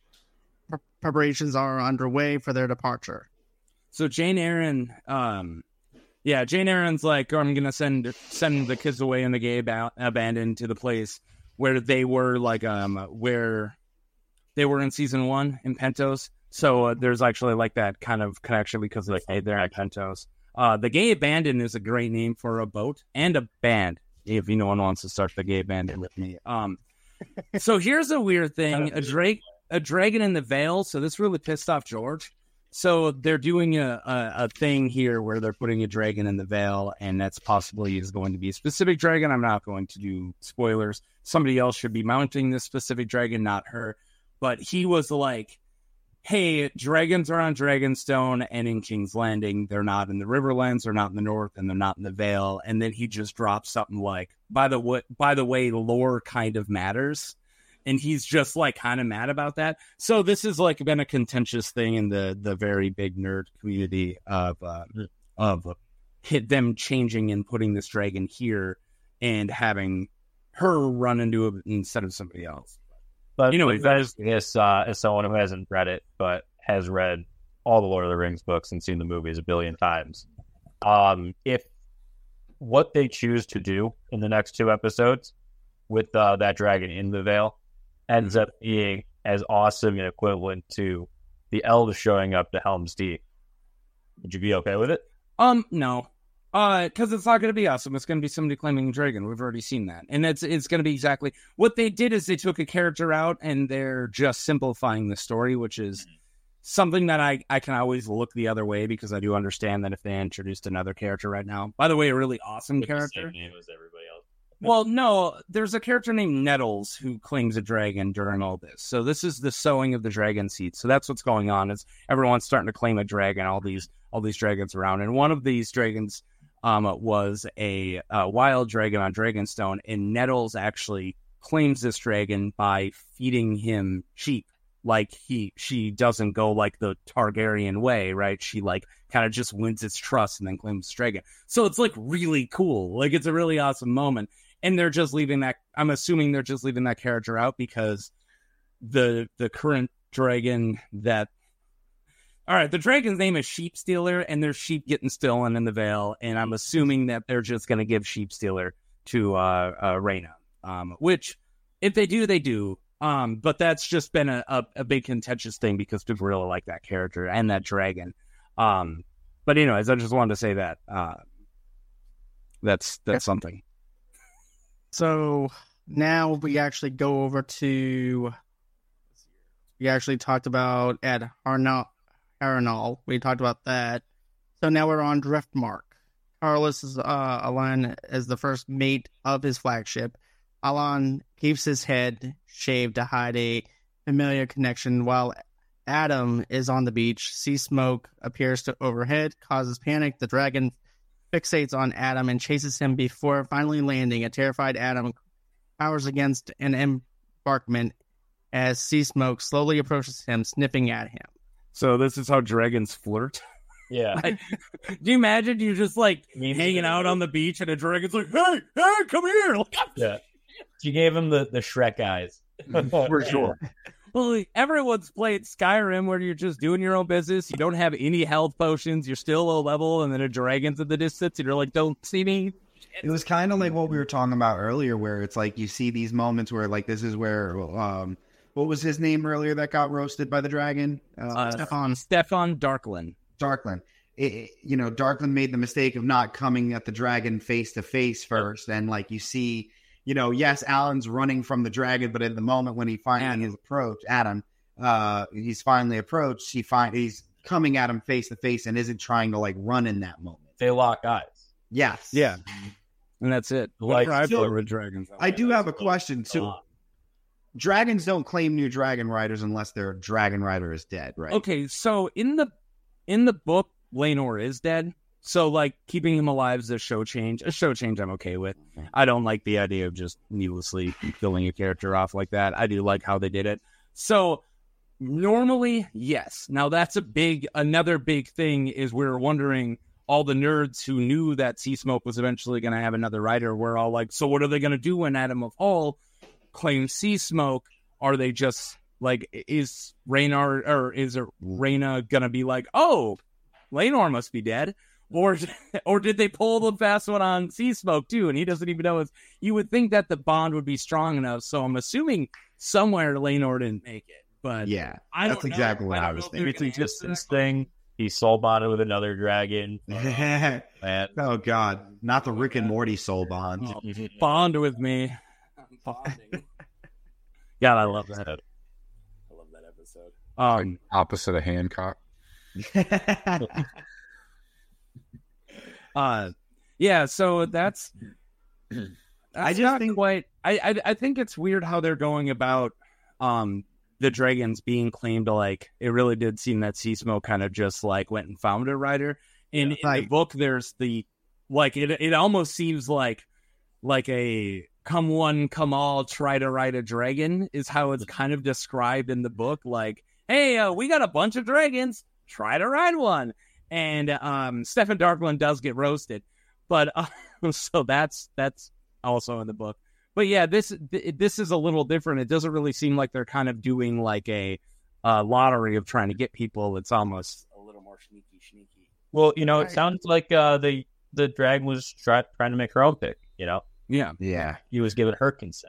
pre- preparations are underway for their departure. So Jane Eyre, um, yeah, Jane Eyre's like, oh, I'm gonna send send the kids away in the gay ab- abandoned to the place where they were, like, um, where they were in season one in Pentos. So uh, there's actually like that kind of connection because like, hey, they're at Pentos. Uh, the Gay Abandon is a great name for a boat and a band. If no one wants to start the Gay Abandon with me. Um, so here's a weird thing: a drake, a dragon in the Vale. So this really pissed off George. So they're doing a, a, a thing here where they're putting a dragon in the Vale, and that's possibly is going to be a specific dragon. I'm not going to do spoilers. Somebody else should be mounting this specific dragon, not her. But he was like, hey, dragons are on Dragonstone and in King's Landing. They're not in the Riverlands, they're not in the North, and they're not in the Vale. And then he just drops something like, by the way, by the way, lore kind of matters. And he's just like kind of mad about that. So this has like been a contentious thing in the the very big nerd community of uh, of hit them changing and putting this dragon here and having her run into it instead of somebody else. But You know, you know, as, as, uh, as someone who hasn't read it, but has read all the Lord of the Rings books and seen the movies a billion times, um, if what they choose to do in the next two episodes with uh, that dragon in the Vale ends up being as awesome and equivalent to the elves showing up to Helm's Deep, would you be okay with it? Um, no. Uh, because it's not going to be awesome. It's going to be somebody claiming a dragon. We've already seen that. And it's it's going to be exactly what they did is they took a character out and they're just simplifying the story, which is something that I, I can always look the other way because I do understand that if they introduced another character right now, by the way, a really awesome With the character. same name as everybody else. Well, no, there's a character named Nettles who claims a dragon during all this. So this is the sowing of the dragon seed. So that's what's going on. Is everyone's starting to claim a dragon, all these all these dragons around. And one of these dragons um, was a, a wild dragon on Dragonstone. And Nettles actually claims this dragon by feeding him sheep. Like he she doesn't go like the Targaryen way, right? She like kind of just wins its trust and then claims the dragon. So it's like really cool. Like it's a really awesome moment. And they're just leaving that. I'm assuming they're just leaving that character out because the the current dragon that. All right, the dragon's name is Sheep Stealer, and there's sheep getting stolen in the Vale, and I'm assuming that they're just going to give Sheep Stealer to uh, uh, Rhaena, um, which if they do, they do. Um, but that's just been a, a, a big contentious thing because people really like that character and that dragon. Um, but anyways, I just wanted to say that uh, that's that's something. So now we actually go over to. We actually talked about Ed Harnall. Harnall. We talked about that. So now we're on Driftmark. Carlos is uh, Alan as the first mate of his flagship. Alan keeps his head shaved to hide a familiar connection while Adam is on the beach. Sea smoke appears to overhead, causes panic. The dragon fixates on Adam and chases him before finally landing. A terrified Adam powers against an embankment as sea smoke slowly approaches him, sniffing at him. So this is how dragons flirt? Yeah. Like, do you imagine you just like hanging out on the beach and a dragon's like, hey, hey, come here. Like, yeah. She gave him the, the Shrek eyes. For sure. Well, everyone's played Skyrim where you're just doing your own business. You don't have any health potions. You're still low level, and then a dragon's in the distance, and you're like, don't see me. It was kind of like what we were talking about earlier, where it's like you see these moments where, like, this is where, um, what was his name earlier that got roasted by the dragon? Uh, Uh, Stefan. Stefan Darklin. Darkland. It, it- you know, Darkland made the mistake of not coming at the dragon face to face first, and like you see, you know, yes, Alan's running from the dragon, but at the moment when he finally is approached, Adam, uh, he's finally approached. He find he's coming at him face to face and isn't trying to like run in that moment. They lock eyes. Yes, Yeah. And that's it. Like, Whenever I so- play with dragons. I do have a question. So, dragons don't claim new dragon riders unless their dragon rider is dead, right? Okay, so in the in the book, Laenor is dead. So, like, keeping him alive is a show change. A show change I'm okay with. I don't like the idea of just needlessly killing a character off like that. I do like how they did it. So, normally, yes. Now, that's a big, another big thing is we're wondering, all the nerds who knew that Sea Smoke was eventually going to have another writer, we're all like, so what are they going to do when Adam of Hall claims Sea Smoke? Are they just, like, is Rhaenyra, or is Rhaena going to be like, oh, Laenor must be dead? Or or did they pull the fast one on Sea Smoke too, and he doesn't even know it? You would think that the bond would be strong enough, so I'm assuming somewhere Laenor didn't make it. But Yeah, I that's don't know. exactly what I I, don't was know if thinking. It's a gonna distance answer that thing. He soul bonded with another dragon. Man. Oh God, not the Rick and Morty soul bond. Oh, bond with me. I'm bonding. God, I love that. I love that episode. Um, Opposite of Hancock. uh, yeah. So that's. that's I just not think- quite. I, I I think it's weird how they're going about um the dragons being claimed to, like, it really did seem that Sea Smoke kind of just like went and found a writer. And in the Right. book, there's the like it. It almost seems like like a come one, come all, try to ride a dragon is how it's kind of described in the book. Like, hey, uh, we got a bunch of dragons, try to ride one. And um, Stefan Darkland does get roasted, but uh, so that's that's also in the book. But yeah, this th- this is a little different. It doesn't really seem like they're kind of doing like a uh, lottery of trying to get people. It's almost a little more sneaky, sneaky. Well, you know, it sounds like uh, the the dragon was try, trying to make her own pick. You know, Yeah. Yeah. he was giving her consent.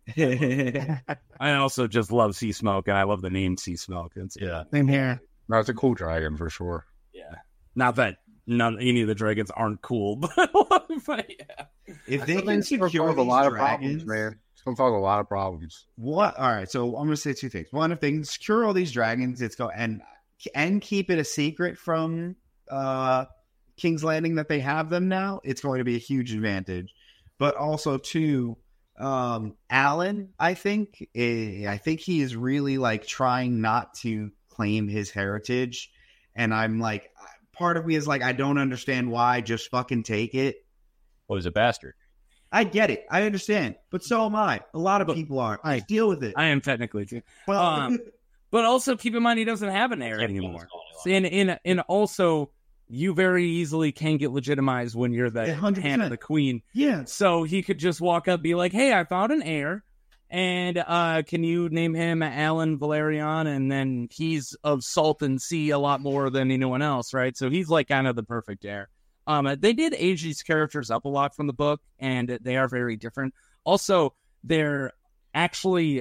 I also just love Sea Smoke, and I love the name Sea Smoke. It's, Yeah. Same here. No, it's a cool dragon for sure. yeah. Not that none any of the dragons aren't cool, but, but yeah. If they can It's gonna secure cause a these lot of dragons, problems, man. It's gonna cause a lot of problems. What? All right. So I'm going to say two things. One, if they can secure all these dragons, it's go and and keep it a secret from uh, King's Landing that they have them now. It's going to be a huge advantage. But also, two, um, Alan, I think, eh, I think he is really like trying not to claim his heritage, and I'm like, part of me is like, I don't understand why. Just fucking take it. What was a bastard? I get it. I understand. But so am I. A lot of people are. I deal with it. I am technically too. Well, Um, But also keep in mind he doesn't have an heir anymore. And and and also you very easily can get legitimized when you're the one hundred percent. hand of the queen. yeah. So he could just walk up and be like, hey, I found an heir. And uh, can you name him Alan Valerian? And then he's of salt and sea a lot more than anyone else, right? So he's like kind of the perfect heir. Um, they did age these characters up a lot from the book, and they are very different. Also, they're actually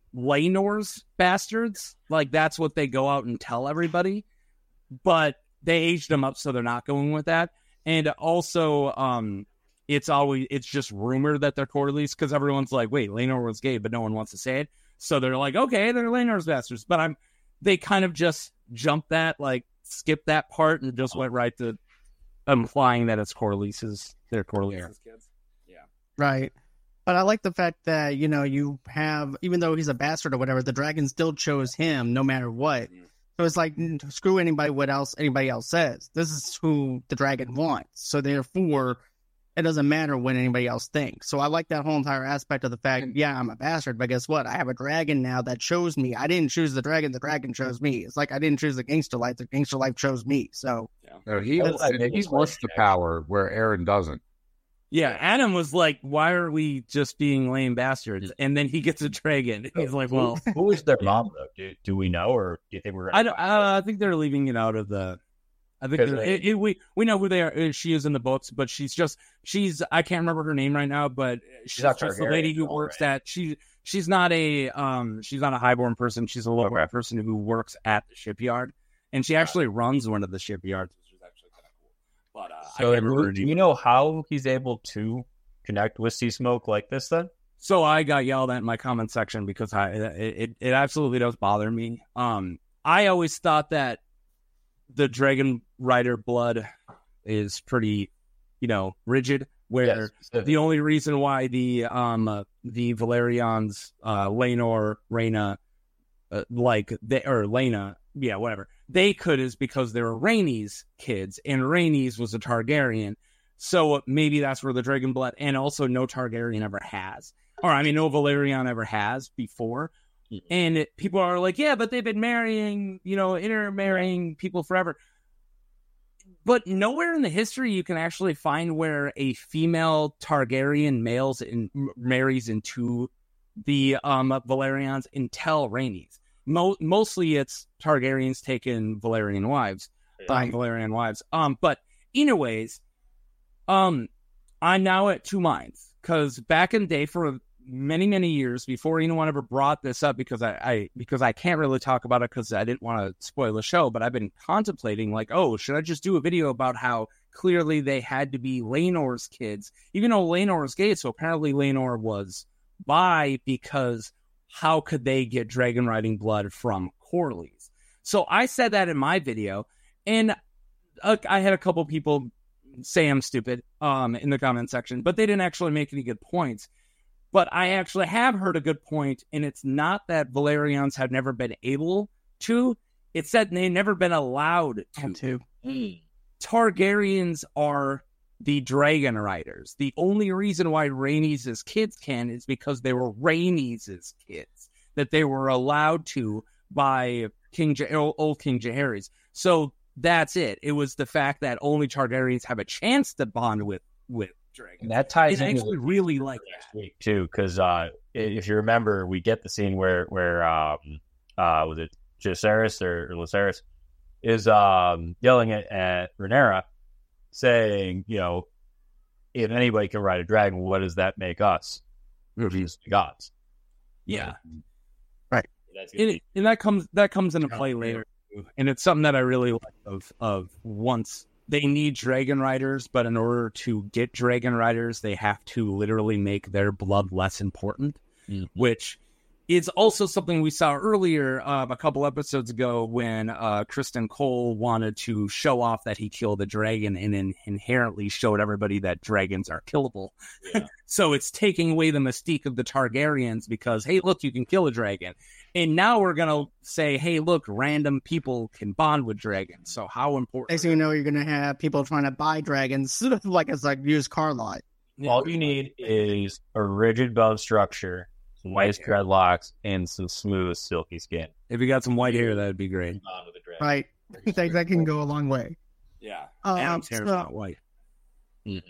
Laenor's bastards. Like, that's what they go out and tell everybody. But they aged them up, so they're not going with that. And also, um, it's always it's just rumored that they're Corlys, because everyone's like, wait, Laenor was gay, but no one wants to say it. So they're like, okay, they're Laenor's bastards. But I'm they kind of just jumped that, like, skipped that part, and just went right to implying that it's Corlys's, they're Corlys's kids. Yeah. Right. But I like the fact that, you know, you have, even though he's a bastard or whatever, the dragon still chose him no matter what. Mm. So it's like, screw anybody, what else anybody else says. This is who the dragon wants. So therefore, it doesn't matter what anybody else thinks. So I like that whole entire aspect of the fact, yeah, I'm a bastard, but guess what? I have a dragon now that chose me. I didn't choose the dragon, the dragon chose me. It's like I didn't choose the gangster life, the gangster life chose me. So yeah. no, he, he wants the power where Aaron doesn't. Yeah, Adam was like, why are we just being lame bastards? And then he gets a dragon. He's like, well. Who is their mom, though? Do, do we know, or do you think we're... I, don't, uh, I think they're leaving it out of the... I think they, it, it, we we know who they are. She is in the books, but she's just she's I can't remember her name right now, but she's, she's just the lady who works right. at she she's not a um she's not a highborn person. She's a local okay. person who works at the shipyard, and she actually right. runs one of the shipyards, which is actually kind of cool. But uh, so I can't remember, do you know how he's able to connect with Sea Smoke like this then? So I got yelled at in my comment section because I it it, it absolutely does bother me. Um, I always thought that the Dragon Rider blood is pretty, you know, rigid, where yes, the only reason why the um uh, the Valerians, uh, Laenor, Rhaena, uh, like they or Laena, yeah, whatever, they could is because they were Rhaenys kids, and Rhaenys was a Targaryen, so maybe that's where the dragon blood, and also no Targaryen ever has, or I mean, no Valerian ever has before. And it, people are like, yeah, but they've been marrying, you know, intermarrying people forever. But nowhere in the history you can actually find where a female Targaryen males in, marries into the um, Valerians until Rhaenys. Mo- mostly it's Targaryens taking Valerian wives, buying Valerian wives. Um, but anyways, um, I'm now at two minds, because back in the day, for many, many years before anyone ever brought this up, because I, I because I can't really talk about it because I didn't want to spoil the show, but I've been contemplating, like, oh, should I just do a video about how clearly they had to be Laenor's kids, even though Laenor was gay, so apparently Laenor was bi, because how could they get dragon riding blood from Corlys? So I said that in my video, and uh, I had a couple people say I'm stupid um, in the comment section, but they didn't actually make any good points. But I actually have heard a good point, and it's not that Valerians have never been able to. It's that they've never been allowed to. to. Mm. Targaryens are the dragon riders. The only reason why Rhaenys' kids can is because they were Rhaenys' kids, that they were allowed to by King Je- old King Jaehaerys. So that's it. It was the fact that only Targaryens have a chance to bond with with dragons. And that ties in. I into actually really like that week too, because uh, if you remember, we get the scene where where um, uh, was it Jacaerys or, or Lucerys is um, yelling at, at Rhaenyra, saying, you know, if anybody can ride a dragon, what does that make us? We're just gods. Yeah, right. And, and that comes that comes into play later, and it's something that I really like. Of of once they need dragon riders, but in order to get dragon riders, they have to literally make their blood less important, mm-hmm. which is also something we saw earlier um, a couple episodes ago when uh, Kristen Cole wanted to show off that he killed a dragon and in- inherently showed everybody that dragons are killable. Yeah. So it's taking away the mystique of the Targaryens because, hey, look, you can kill a dragon. And now we're going to say, hey, look, random people can bond with dragons. So how important? Next thing you know, you're going to have people trying to buy dragons like it's like used car lot. All you need is a rigid bone structure, some nice dreadlocks, and some smooth, silky skin. If you got some white hair, that'd be great. Right. I think that can go a long way. Yeah. Um, Adam's hair's so, not white. Mm-hmm.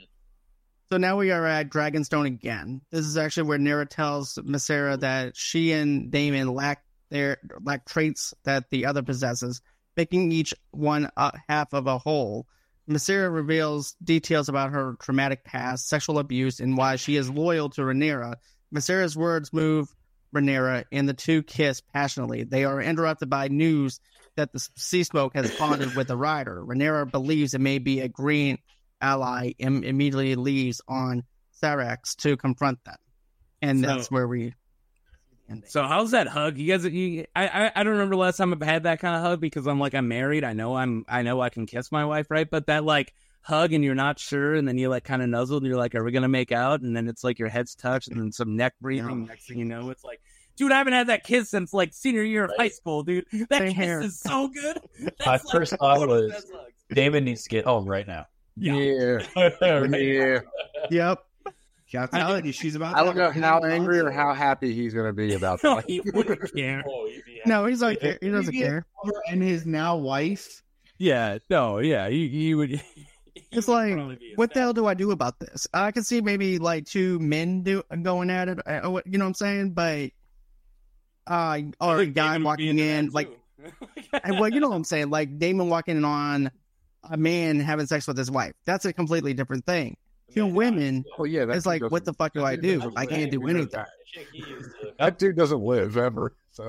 So now we are at Dragonstone again. This is actually where Nyra tells Mysera that she and Daemon lack their lack traits that the other possesses, making each one a half of a whole. Mysterio reveals details about her traumatic past, sexual abuse, and why she is loyal to Rhaenyra. Mysterio's words move Rhaenyra, and the two kiss passionately. They are interrupted by news that the Sea Smoke has bonded with the Rider. Rhaenyra believes it may be a green ally and immediately leaves on Syrax to confront them. And So- that's where we... So how's that hug? You guys, you, I, I, I don't remember the last time I've had that kind of hug because I'm like I'm married. I know I'm, I know I can kiss my wife, right? But that like hug and you're not sure, and then you like kind of nuzzle, and you're like, are we gonna make out? And then it's like your heads touch, and then some neck breathing. Yeah. Next thing you know, it's like, dude, I haven't had that kiss since like senior year of high school, dude. That Same kiss here. is so good. That's My like first one thought of the was best hugs. Damon needs to get home right now. Yeah. Right? Yeah. Yep. I'm telling you, she's about. I don't know how angry or how happy he's going to be about No, that. he wouldn't care. Oh, he'd be No, he's like, he You doesn't get care. her and his now wife. Yeah, no, yeah, he, he would. he It's would like, probably be what the ecstatic. hell do I do about this? I can see maybe like two men do going at it, uh, what- you know what I'm saying? But, uh, or a think guy Damon would be walking into in, that, like, too. and, well, you know what I'm saying? Like Damon walking in on a man having sex with his wife. That's a completely different thing. Two women, Well, yeah, that it's dude like, what doesn't- the fuck do that I dude do? doesn't I can't live. do anything. That dude doesn't live ever. So,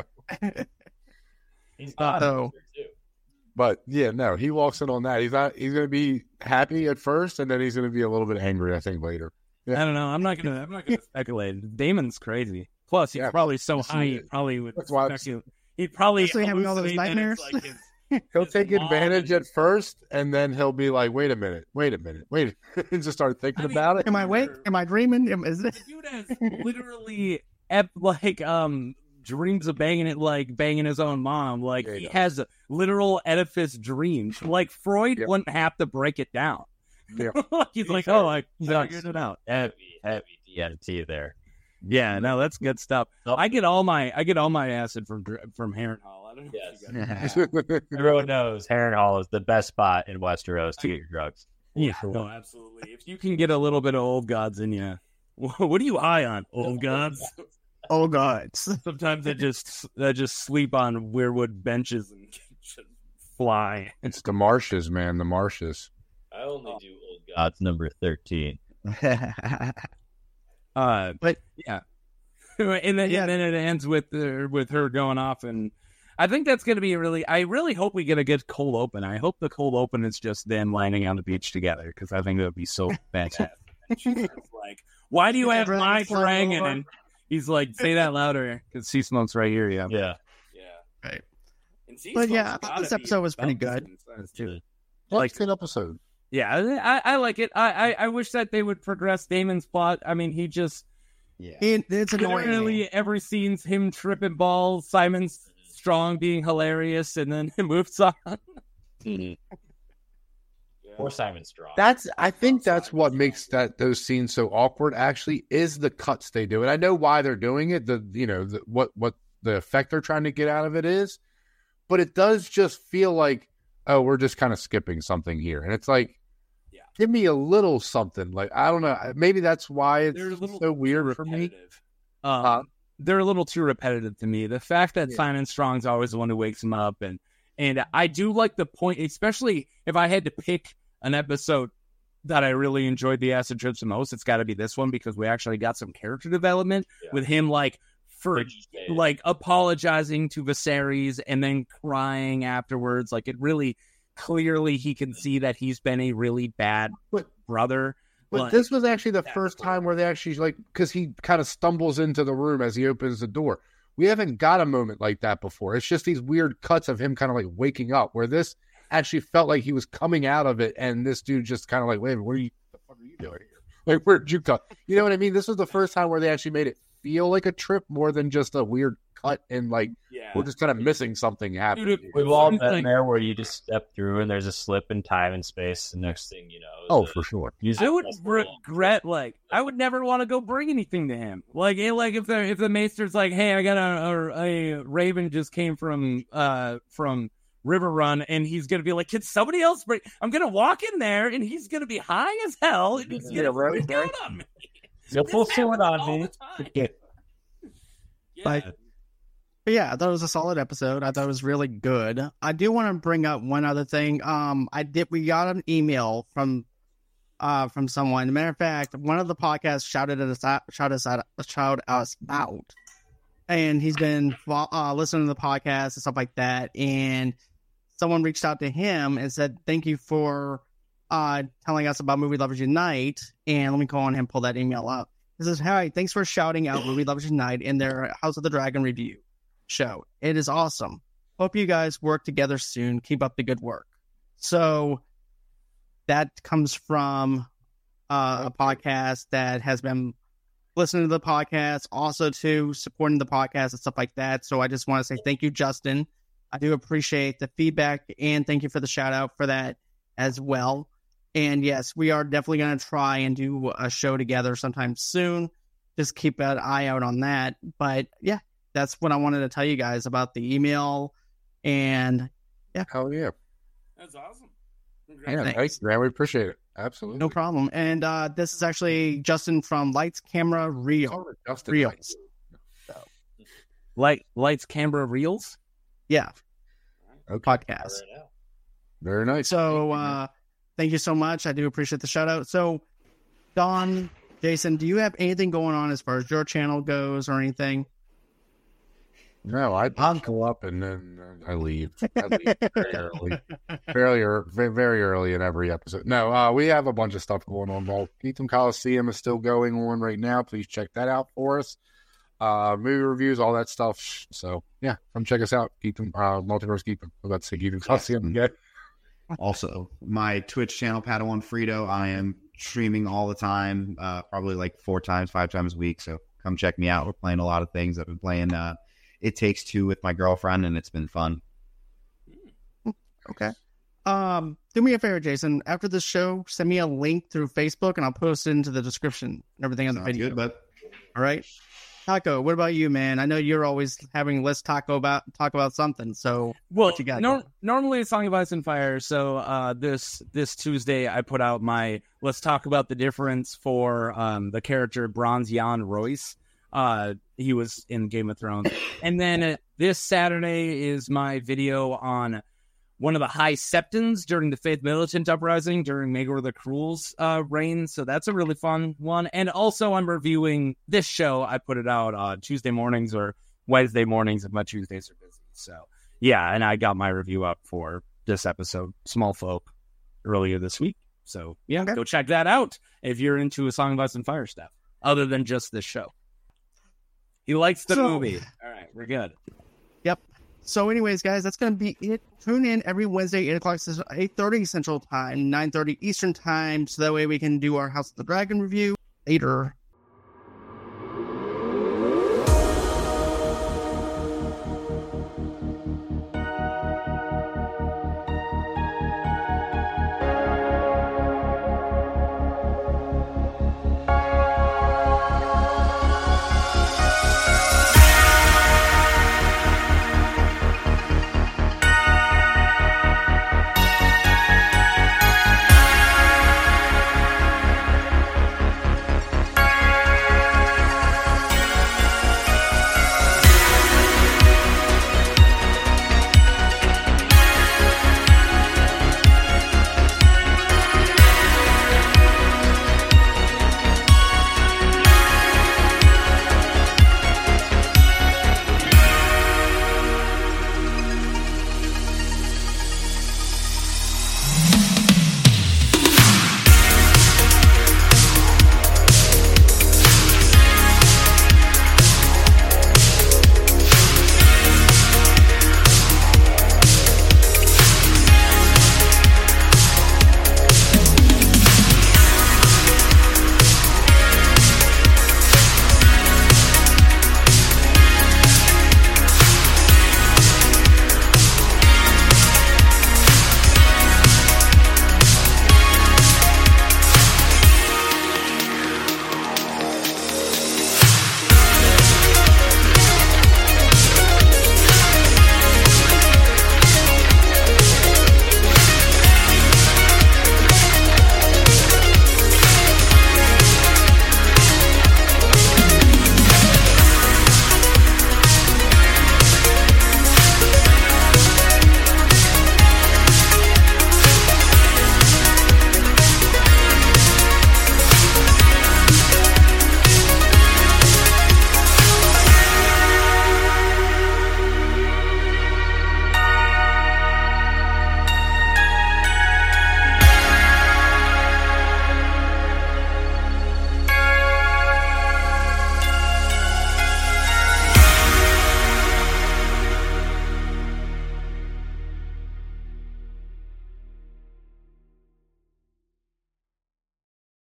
He's Uh, gone so- too. but yeah, no, he walks in on that. He's not. He's going to be happy at first, and then he's going to be a little bit angry. I think later. I don't know. I'm not gonna. I'm not gonna speculate. Damon's crazy. Plus, he's Yeah, probably so yes, he high. He is. probably would. That's why I'm- speculate- He'd probably Especially having all those hallucinate that it's nightmares. like his- He'll his take mom advantage and- at first, and then he'll be like, "Wait a minute, wait a minute, wait," and just start thinking I mean, about it. Am I awake? Am I dreaming? Am, is it? Dude has literally ep- like um dreams of banging it, like banging his own mom. Like Yeah, he he does. has literal Oedipus dreams. Like Freud Yep. wouldn't have to break it down. Yeah. He's like, oh, I figured it out. Heavy, heavy D M T there. Yeah, no, that's good stuff. Nope. I get all my I get all my acid from dr- from Harrenhal. I don't know if Yes. you guys- Everyone knows Harrenhal is the best spot in Westeros to get your drugs. Yeah, no, absolutely. If you can get a little bit of old gods in you, what are you high on? Old gods. Oh God! Sometimes I just I just sleep on weirwood benches and just fly. It's the marshes, man. The marshes. I only do old gods number thirteen. Uh, But- yeah, and then Yeah. and then it ends with uh, with her going off, and I think that's going to be a really. I really hope we get a good cold open. I hope the cold open is just them landing on the beach together because I think that would be so fantastic. She's like, why do you have Dragon my flying dragon? over. And he's like, say that louder because Sea Smoke's right here. Yeah, Yeah. yeah, Right. And Sea But yeah, Smoke's I thought gotta this be episode was pretty about good. the same size, too. Like good episode. Yeah, I, I like it. I, I, I wish that they would progress Damon's plot. I mean, he just Yeah. It, it's annoying. literally me. every scene's him tripping balls, Simon Strong being hilarious, and then it moves on. Or Simon Strong. That's. I think that's what makes that those scenes so awkward. Actually, is the cuts they do, and I know why they're doing it. The you know the, what what the effect they're trying to get out of it is, but it does just feel like, oh, we're just kind of skipping something here, and it's like, Yeah. give me a little something. Like I don't know, maybe that's why it's They're a little so weird for me. repetitive. Um, Huh? They're a little too repetitive to me. The fact that Yeah. Simon Strong's always the one who wakes him up, and and I do like the point, especially if I had to pick an episode that I really enjoyed the acid trips the most, it's got to be this one because we actually got some character development Yeah. with him, like for Bridges Day. like apologizing to Viserys and then crying afterwards. Like it really clearly he can see that he's been a really bad But- brother. But Like, this was actually the that's first cool. time where they actually like because he kind of stumbles into the room as he opens the door. We haven't got a moment like that before. It's just these weird cuts of him kind of like waking up, where this actually felt like he was coming out of it, and this dude just kind of like, wait, what are you? The fuck are you doing here? Like, where'd you cut? You know what I mean? This was the first time where they actually made it feel like a trip more than just a weird cut, and like yeah. we're just kind of missing something happening. Dude, We've all Something- been there where you just step through and there's a slip in time and space. The next thing you know, Oh, the for sure. music I would festival. regret, like, I would never want to go bring anything to him. Like, eh, like if the if the maester's like, hey, I got a, a, a raven just came from uh from River Run, and he's gonna be like, can somebody else bring? I'm gonna walk in there, and he's gonna be high as hell, and he's Yeah, gonna right, freak right. out on me. You'll This pull happens sword on all me. the time. Yeah. Yeah. Like- But yeah, I thought it was a solid episode. I thought it was really good. I do want to bring up one other thing. Um, I did. We got an email from, uh, from someone. As a matter of fact, one of the podcasts shouted at us, out, shouted us out, shouted us out, and he's been uh, listening to the podcast and stuff like that. And someone reached out to him and said, "Thank you for uh telling us about Movie Lovers Unite." And let me go on and pull that email up. It says, "Hi, thanks for shouting out Movie Lovers Unite in their House of the Dragon review show. It is awesome. Hope you guys work together soon. Keep up the good work." So that comes from uh, a podcast that has been listening to the podcast, also to supporting the podcast and stuff like that. So I just want to say thank you, Justin. I do appreciate the feedback, and thank you for the shout out for that as well. And yes, we are definitely going to try and do a show together sometime soon. Just keep an eye out on that. But yeah, that's what I wanted to tell you guys about the email. And yeah. Hell yeah. That's awesome. Yeah, thanks, man. We appreciate it. Absolutely. No problem. And uh, this is actually Justin from Lights, Camera, Reel. Oh, Justin Reels. So. Light, Lights, Camera, Reels? Yeah. Okay. Podcast. Very nice. So uh, thank you so much. I do appreciate the shout out. So, Don, Jason, do you have anything going on as far as your channel goes or anything? No, I go up and then I leave. I leave very early, fairly ear- very early in every episode. No, uh, we have a bunch of stuff going on. Well, Geekdom Coliseum is still going on right now. Please check that out for us. Uh, movie reviews, all that stuff. So yeah, come check us out. Geekdom, uh, Multiverse Geekdom. I was about to say Geekdom Coliseum. Yeah. Also, my Twitch channel, Padawan Frito, I am streaming all the time, uh, probably like four times, five times a week. So come check me out. We're playing a lot of things. I've been playing uh, It Takes Two with my girlfriend, and it's been fun. Okay. Um, do me a favor, Jason. After this show, send me a link through Facebook, and I'll post it into the description and everything on the Sounds video. good, bud. All right. Taco, what about you, man? I know you're always having let's talk about talk about something. So well, what you got? No, normally it's Song of Ice and Fire. So uh, this this Tuesday, I put out my let's talk about the difference for um, the character Bronze Jan Royce. Uh, he was in Game of Thrones, and then uh, this Saturday is my video on one of the High Septons during the Faith Militant Uprising during Maegor the Cruel's uh, reign. So that's a really fun one. And also I'm reviewing this show. I put it out on Tuesday mornings or Wednesday mornings if my Tuesdays are busy. So yeah, and I got my review up for this episode, Small Folk, earlier this week. So yeah, okay. Go check that out if you're into a Song of Ice and Fire stuff, other than just this show. He likes the so, movie. All right, we're good. Yep. So anyways, guys, that's going to be it. Tune in every Wednesday, eight o'clock, eight thirty Central Time, nine thirty Eastern Time, so that way we can do our House of the Dragon review later